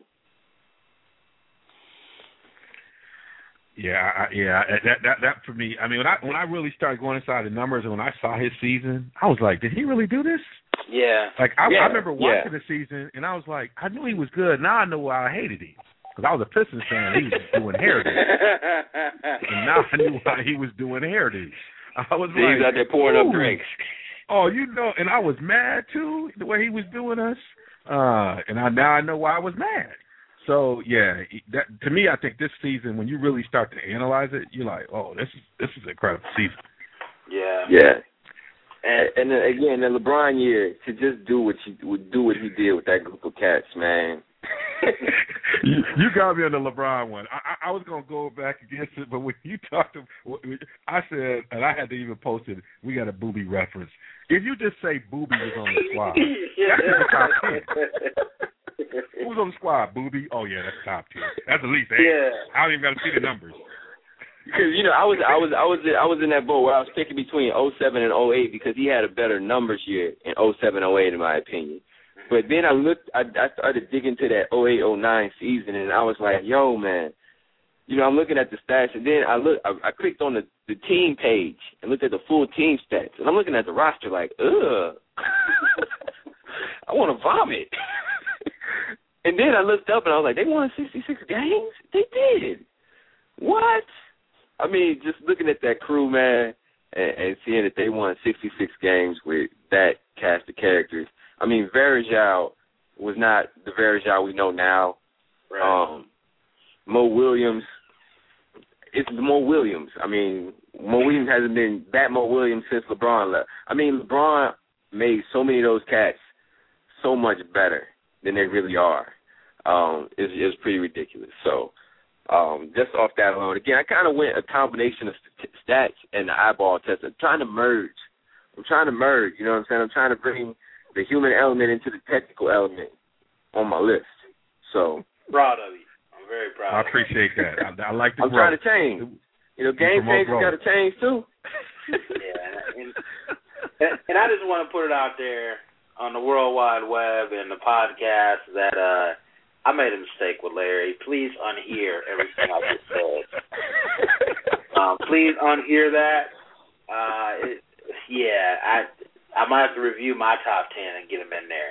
Yeah. That for me. I mean, when I really started going inside the numbers and when I saw his season, I was like, did he really do this? Yeah. Like I remember watching the season and I was like, I knew he was good. Now I know why I hated him, because I was a Pistons fan. He was doing hairdos, and now I knew why he was doing hairdos. I was he was out there pouring up drinks. Oh, and I was mad too the way he was doing us. Now I know why I was mad. So yeah, that to me, I think this season, when you really start to analyze it, you're like, oh, this is an incredible season. Yeah. And then, again, the LeBron year, to just do what he did with that group of cats, man. You got me on the LeBron one. I was going to go back against it, but when you talked, I said, and I had to even post it, we got a Booby reference. If you just say Booby was on the squad, that's in the top 10. Who was on the squad? Booby? Oh, yeah, that's top 10. That's at least 8. Yeah. I don't even got to see the numbers. Because, I was in that boat where I was picking between 07 and 08 because he had a better numbers year in 07, 08, in my opinion. But then I started digging into that 08, 09 season, and I was like, yo, man, I'm looking at the stats, and then I clicked on the team page and looked at the full team stats, and I'm looking at the roster like, ugh, I want to vomit. And then I looked up, and I was like, they won 66 games? They did. What? I mean, just looking at that crew, man, and seeing that they won 66 games with that cast of characters. I mean, Varejao was not the Varejao we know now. Right. Mo Williams, it's Mo Williams. I mean, Mo Williams hasn't been that Mo Williams since LeBron left. I mean, LeBron made so many of those cats so much better than they really are. It's pretty ridiculous. So, just off that alone, again, I kind of went a combination of stats and the eyeball test. I'm trying to merge, you know what I'm saying? I'm trying to bring the human element into the technical element on my list. So proud of you. I'm very proud. I appreciate that. I like the I'm trying to change. Game changers got to change too. Yeah, and I just want to put it out there on the World Wide Web and the podcast that I made a mistake with Larry. Please unhear everything I just said. Please unhear that. I might have to review my top 10 and get them in there.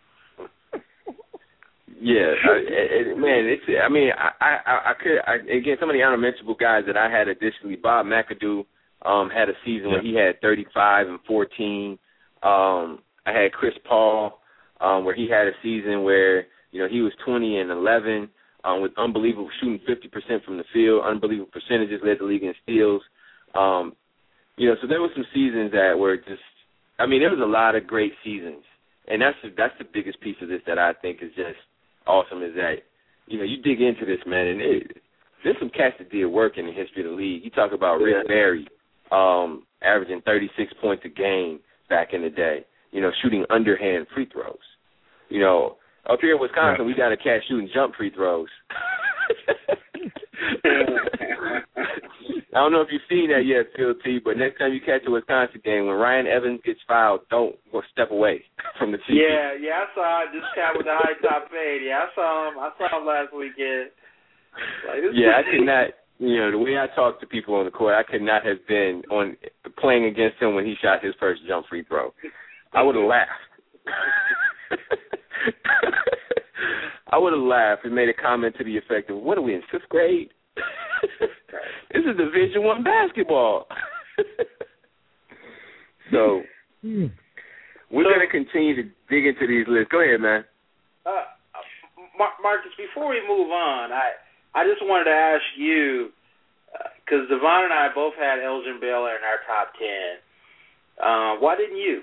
Yeah, man. I could again, some of the unmentionable guys that I had additionally. Bob McAdoo had a season where he had 35 and 14. I had Chris Paul, where he had a season where he was 20 and 11 with unbelievable shooting 50% from the field, unbelievable percentages, led the league in steals. So there were some seasons that were just. I mean, there was a lot of great seasons, and that's the biggest piece of this that I think is just awesome is that, you dig into this, man, and there's some cats that did work in the history of the league. You talk about Rick Barry averaging 36 points a game back in the day, shooting underhand free throws. Up here in Wisconsin, we got a cat shooting jump free throws. I don't know if you've seen that yet, Phil T, but next time you catch a Wisconsin game, when Ryan Evans gets fouled, don't step away from the TV. Yeah, I saw this cat with the high top fade. Yeah, I saw him last weekend. Like, I could not, the way I talk to people on the court, I could not have been playing against him when he shot his first jump free throw. I would have laughed. I would have laughed and made a comment to the effect of, what are we, in 5th grade? This is Division I basketball. So we're going to continue to dig into these lists. Go ahead, man. Marcus, before we move on, I just wanted to ask you, because Devon and I both had Elgin Baylor in our top 10. Why didn't you?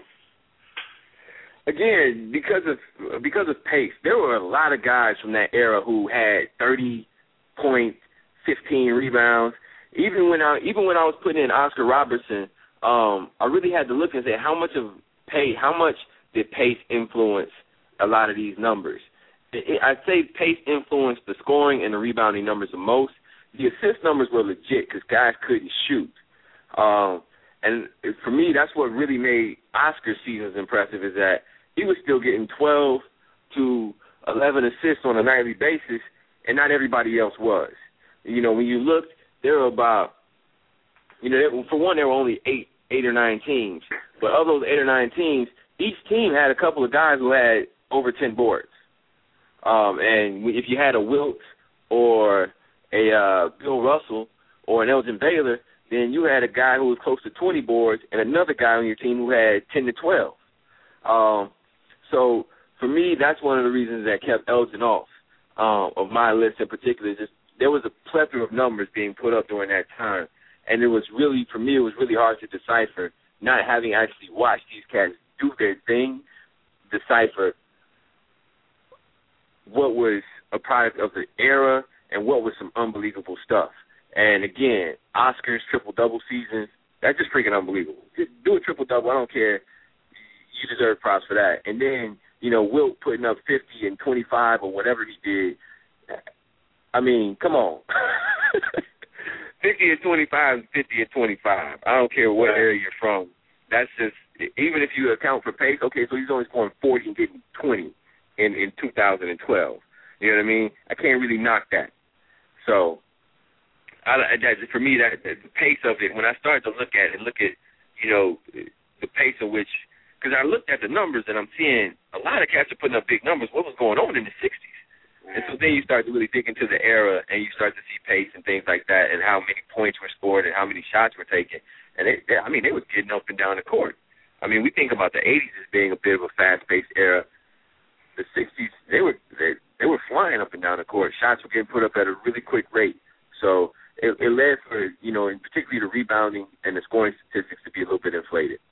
Again, because of pace. There were a lot of guys from that era who had 30 points, 15 rebounds. Even when I was putting in Oscar Robertson, I really had to look and say how much did pace influence a lot of these numbers. I'd say pace influenced the scoring and the rebounding numbers the most. The assist numbers were legit because guys couldn't shoot. And for me, that's what really made Oscar's seasons impressive, is that he was still getting 12 to 11 assists on a nightly basis, and not everybody else was. When you looked, there were about, for one, there were only eight or nine teams. But of those 8 or 9 teams, each team had a couple of guys who had over 10 boards. And if you had a Wilt or a Bill Russell or an Elgin Baylor, then you had a guy who was close to 20 boards and another guy on your team who had 10 to 12. So for me, that's one of the reasons that kept Elgin off of my list in particular. Just there was a plethora of numbers being put up during that time, and it was really, for me, it was really hard to decipher, not having actually watched these cats do their thing, decipher what was a product of the era and what was some unbelievable stuff. And again, Oscar's triple-double seasons, that's just freaking unbelievable. Just do a triple-double, I don't care. You deserve props for that. And then, Wilt putting up 50 and 25 or whatever he did. I mean, come on. 50 and 25 is 50 and 25. I don't care what area you're from. That's just, even if you account for pace, okay, so he's only scoring 40 and getting 20 in 2012. You know what I mean? I can't really knock that. So, for me, the pace of it, when I started to look at the pace of which, because I looked at the numbers and I'm seeing a lot of cats are putting up big numbers. What was going on in the 60s? And so then you start to really dig into the era and you start to see pace and things like that and how many points were scored and how many shots were taken. And they were getting up and down the court. I mean, we think about the 80s as being a bit of a fast-paced era. The 60s, they were flying up and down the court. Shots were getting put up at a really quick rate. So it led for, and particularly the rebounding and the scoring statistics to be a little bit inflated.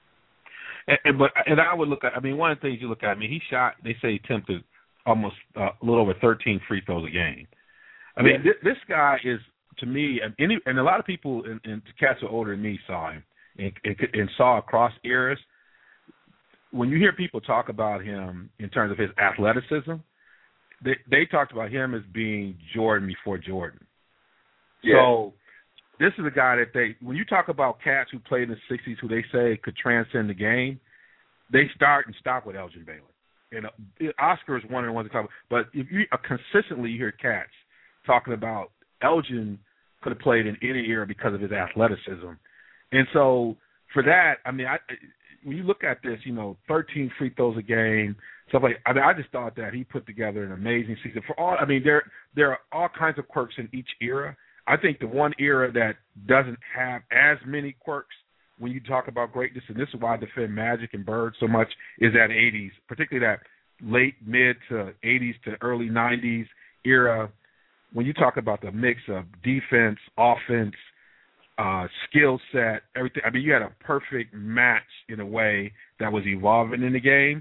And I would look at, one of the things you look at, he shot, they say he attempted almost a little over 13 free throws a game. This guy is, to me, and a lot of people, and cats who are older than me saw him and saw across eras. When you hear people talk about him in terms of his athleticism, they talked about him as being Jordan before Jordan. Yeah. So this is a guy that when you talk about cats who played in the 60s who they say could transcend the game, they start and stop with Elgin Baylor. And Oscar is one of the ones to talk about. But if you consistently hear cats talking about Elgin could have played in any era because of his athleticism. And so for that, when you look at this, 13 free throws a game, stuff like, I just thought that he put together an amazing season. There are all kinds of quirks in each era. I think the one era that doesn't have as many quirks when you talk about greatness, and this is why I defend Magic and Bird so much, is that 80s, particularly that late, mid to 80s to early 90s era. When you talk about the mix of defense, offense, skill set, everything, you had a perfect match in a way that was evolving in the game.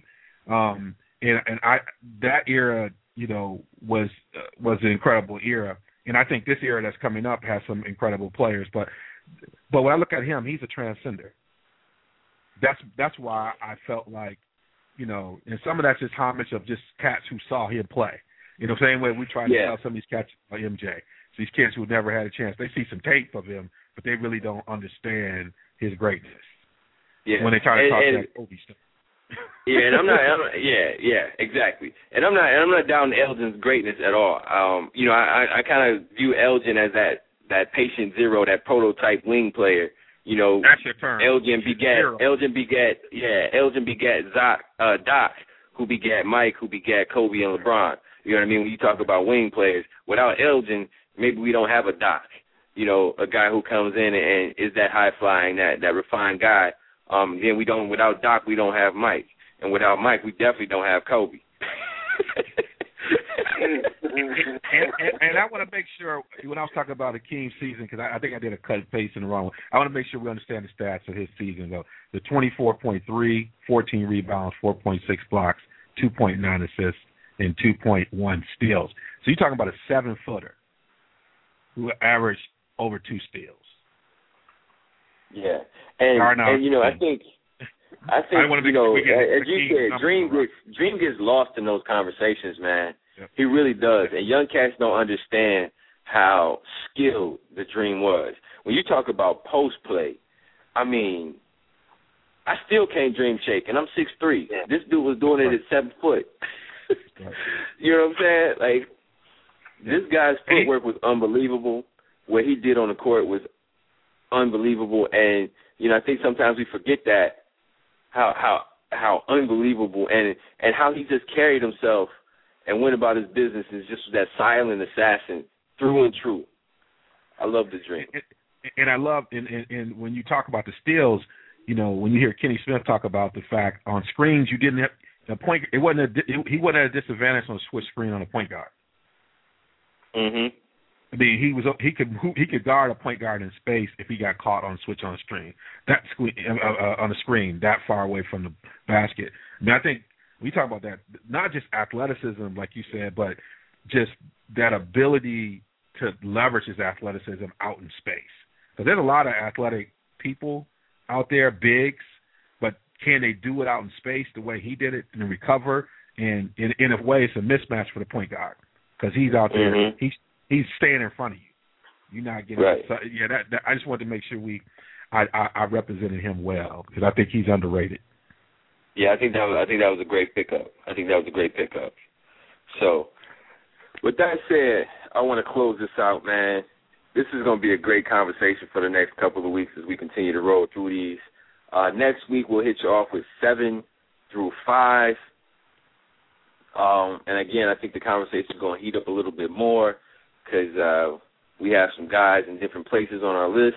That era, was an incredible era. And I think this era that's coming up has some incredible players. But when I look at him, he's a transcender. That's why I felt like, and some of that's just homage of just cats who saw him play. Same way we try to tell some of these cats like MJ. So these kids who never had a chance, they see some tape of him, but they really don't understand his greatness. Yeah. When they try to talk that Kobe stuff. Yeah, and I'm not exactly. And I'm not down Elgin's greatness at all. I kind of view Elgin as that patient zero, that prototype wing player. That's your term. Elgin begat Doc, who begat Mike, who begat Kobe and LeBron. You know what I mean? When you talk about wing players, without Elgin, maybe we don't have a Doc. A guy who comes in and is that high flying, that refined guy. Then without Doc, we don't have Mike, and without Mike, we definitely don't have Kobe. and I want to make sure, when I was talking about Akeem's season, because I think I did a cut and paste in the wrong one, I want to make sure we understand the stats of his season, though. The 24.3, 14 rebounds, 4.6 blocks, 2.9 assists, and 2.1 steals. So you're talking about a 7-footer who averaged over 2 steals. Yeah, and I think as you said, Dream gets lost in those conversations, man. Yep. He really does, and young cats don't understand how skilled the Dream was. When you talk about post play, I mean, I still can't dream shake, and I'm 6'3". Yeah. This dude was doing it at 7 foot. You know what I'm saying? Like, this guy's footwork was unbelievable. What he did on the court was unbelievable, and I think sometimes we forget that how unbelievable and how he just carried himself and went about his business is just that silent assassin through and through. I love the Dream, and I love and when you talk about the steals, when you hear Kenny Smith talk about the fact on screens you didn't have the point. He wasn't at a disadvantage on a switch screen on a point guard. Mm-hmm. I mean, he could guard a point guard in space if he got caught on a switch on a screen. On a screen that far away from the basket. I mean, I think we talk about that, not just athleticism, like you said, but just that ability to leverage his athleticism out in space. Because there's a lot of athletic people out there, bigs, but can they do it out in space the way he did it and recover? And in a way, it's a mismatch for the point guard because he's out there. Mm-hmm. He's staying in front of you. You're not getting right. So, that I just wanted to make sure I represented him well because I think he's underrated. Yeah, I think that was a great pickup. So, with that said, I want to close this out, man. This is going to be a great conversation for the next couple of weeks as we continue to roll through these. Next week we'll hit you off with 7 through 5. And again, I think the conversation is going to heat up a little bit more because we have some guys in different places on our list.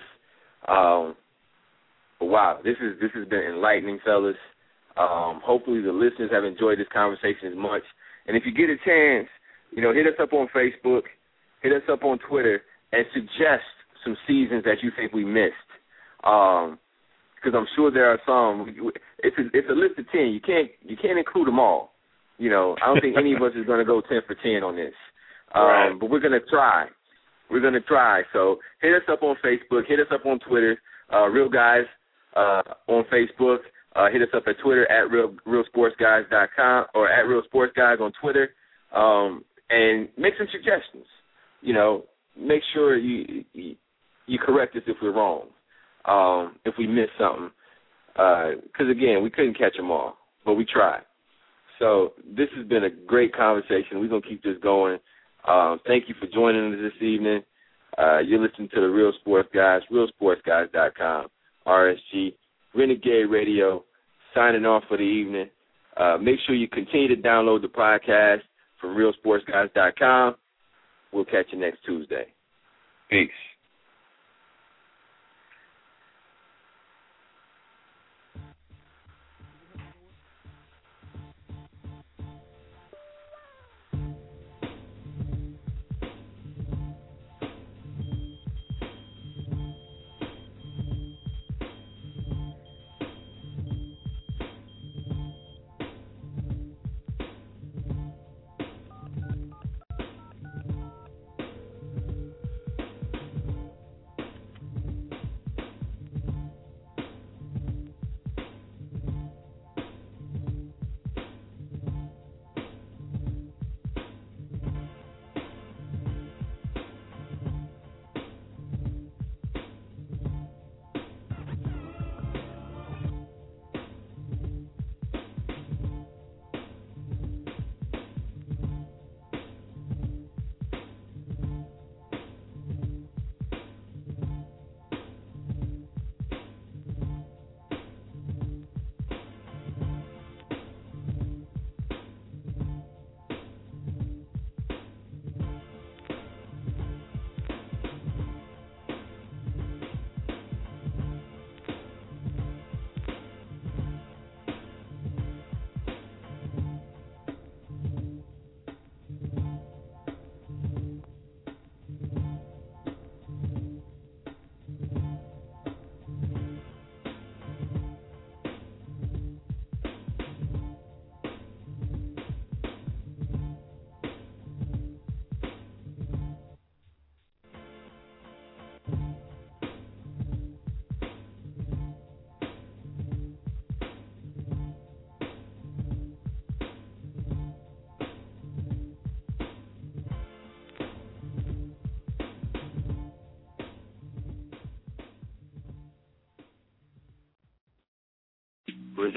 But wow, this has been enlightening, fellas. Hopefully the listeners have enjoyed this conversation as much. And if you get a chance, hit us up on Facebook, hit us up on Twitter, and suggest some seasons that you think we missed. Because I'm sure there are some. It's a list of 10. You can't include them all. I don't think any of us is going to go 10 for 10 on this. Right. But we're going to try. So hit us up on Facebook. Hit us up on Twitter. Real Guys on Facebook. Hit us up at Twitter at realsportsguys.com or at realsportsguys on Twitter. And make some suggestions. Make sure you correct us if we're wrong, if we missed something. Because, again, we couldn't catch them all, but we tried. So this has been a great conversation. We're going to keep this going. Thank you for joining us this evening. You're listening to the Real Sports Guys, realsportsguys.com, RSG, Renegade Radio, signing off for the evening. Make sure you continue to download the podcast from realsportsguys.com. We'll catch you next Tuesday. Peace.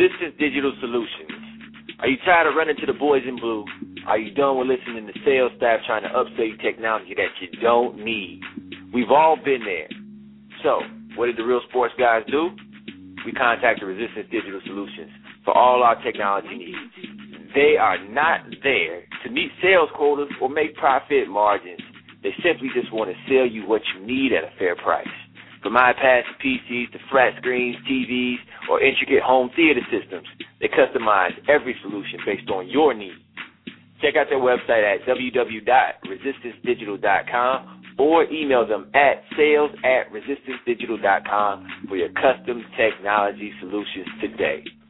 Resistance Digital Solutions. Are you tired of running to the boys in blue? Are you done with listening to sales staff trying to upsell you technology that you don't need? We've all been there. So, what did the Real Sports Guys do? We contacted Resistance Digital Solutions for all our technology needs. They are not there to meet sales quotas or make profit margins. They simply just want to sell you what you need at a fair price. From iPads to PCs to flat screens, TVs, or intricate home theater systems, they customize every solution based on your needs. Check out their website at www.resistancedigital.com or email them at sales@resistancedigital.com for your custom technology solutions today.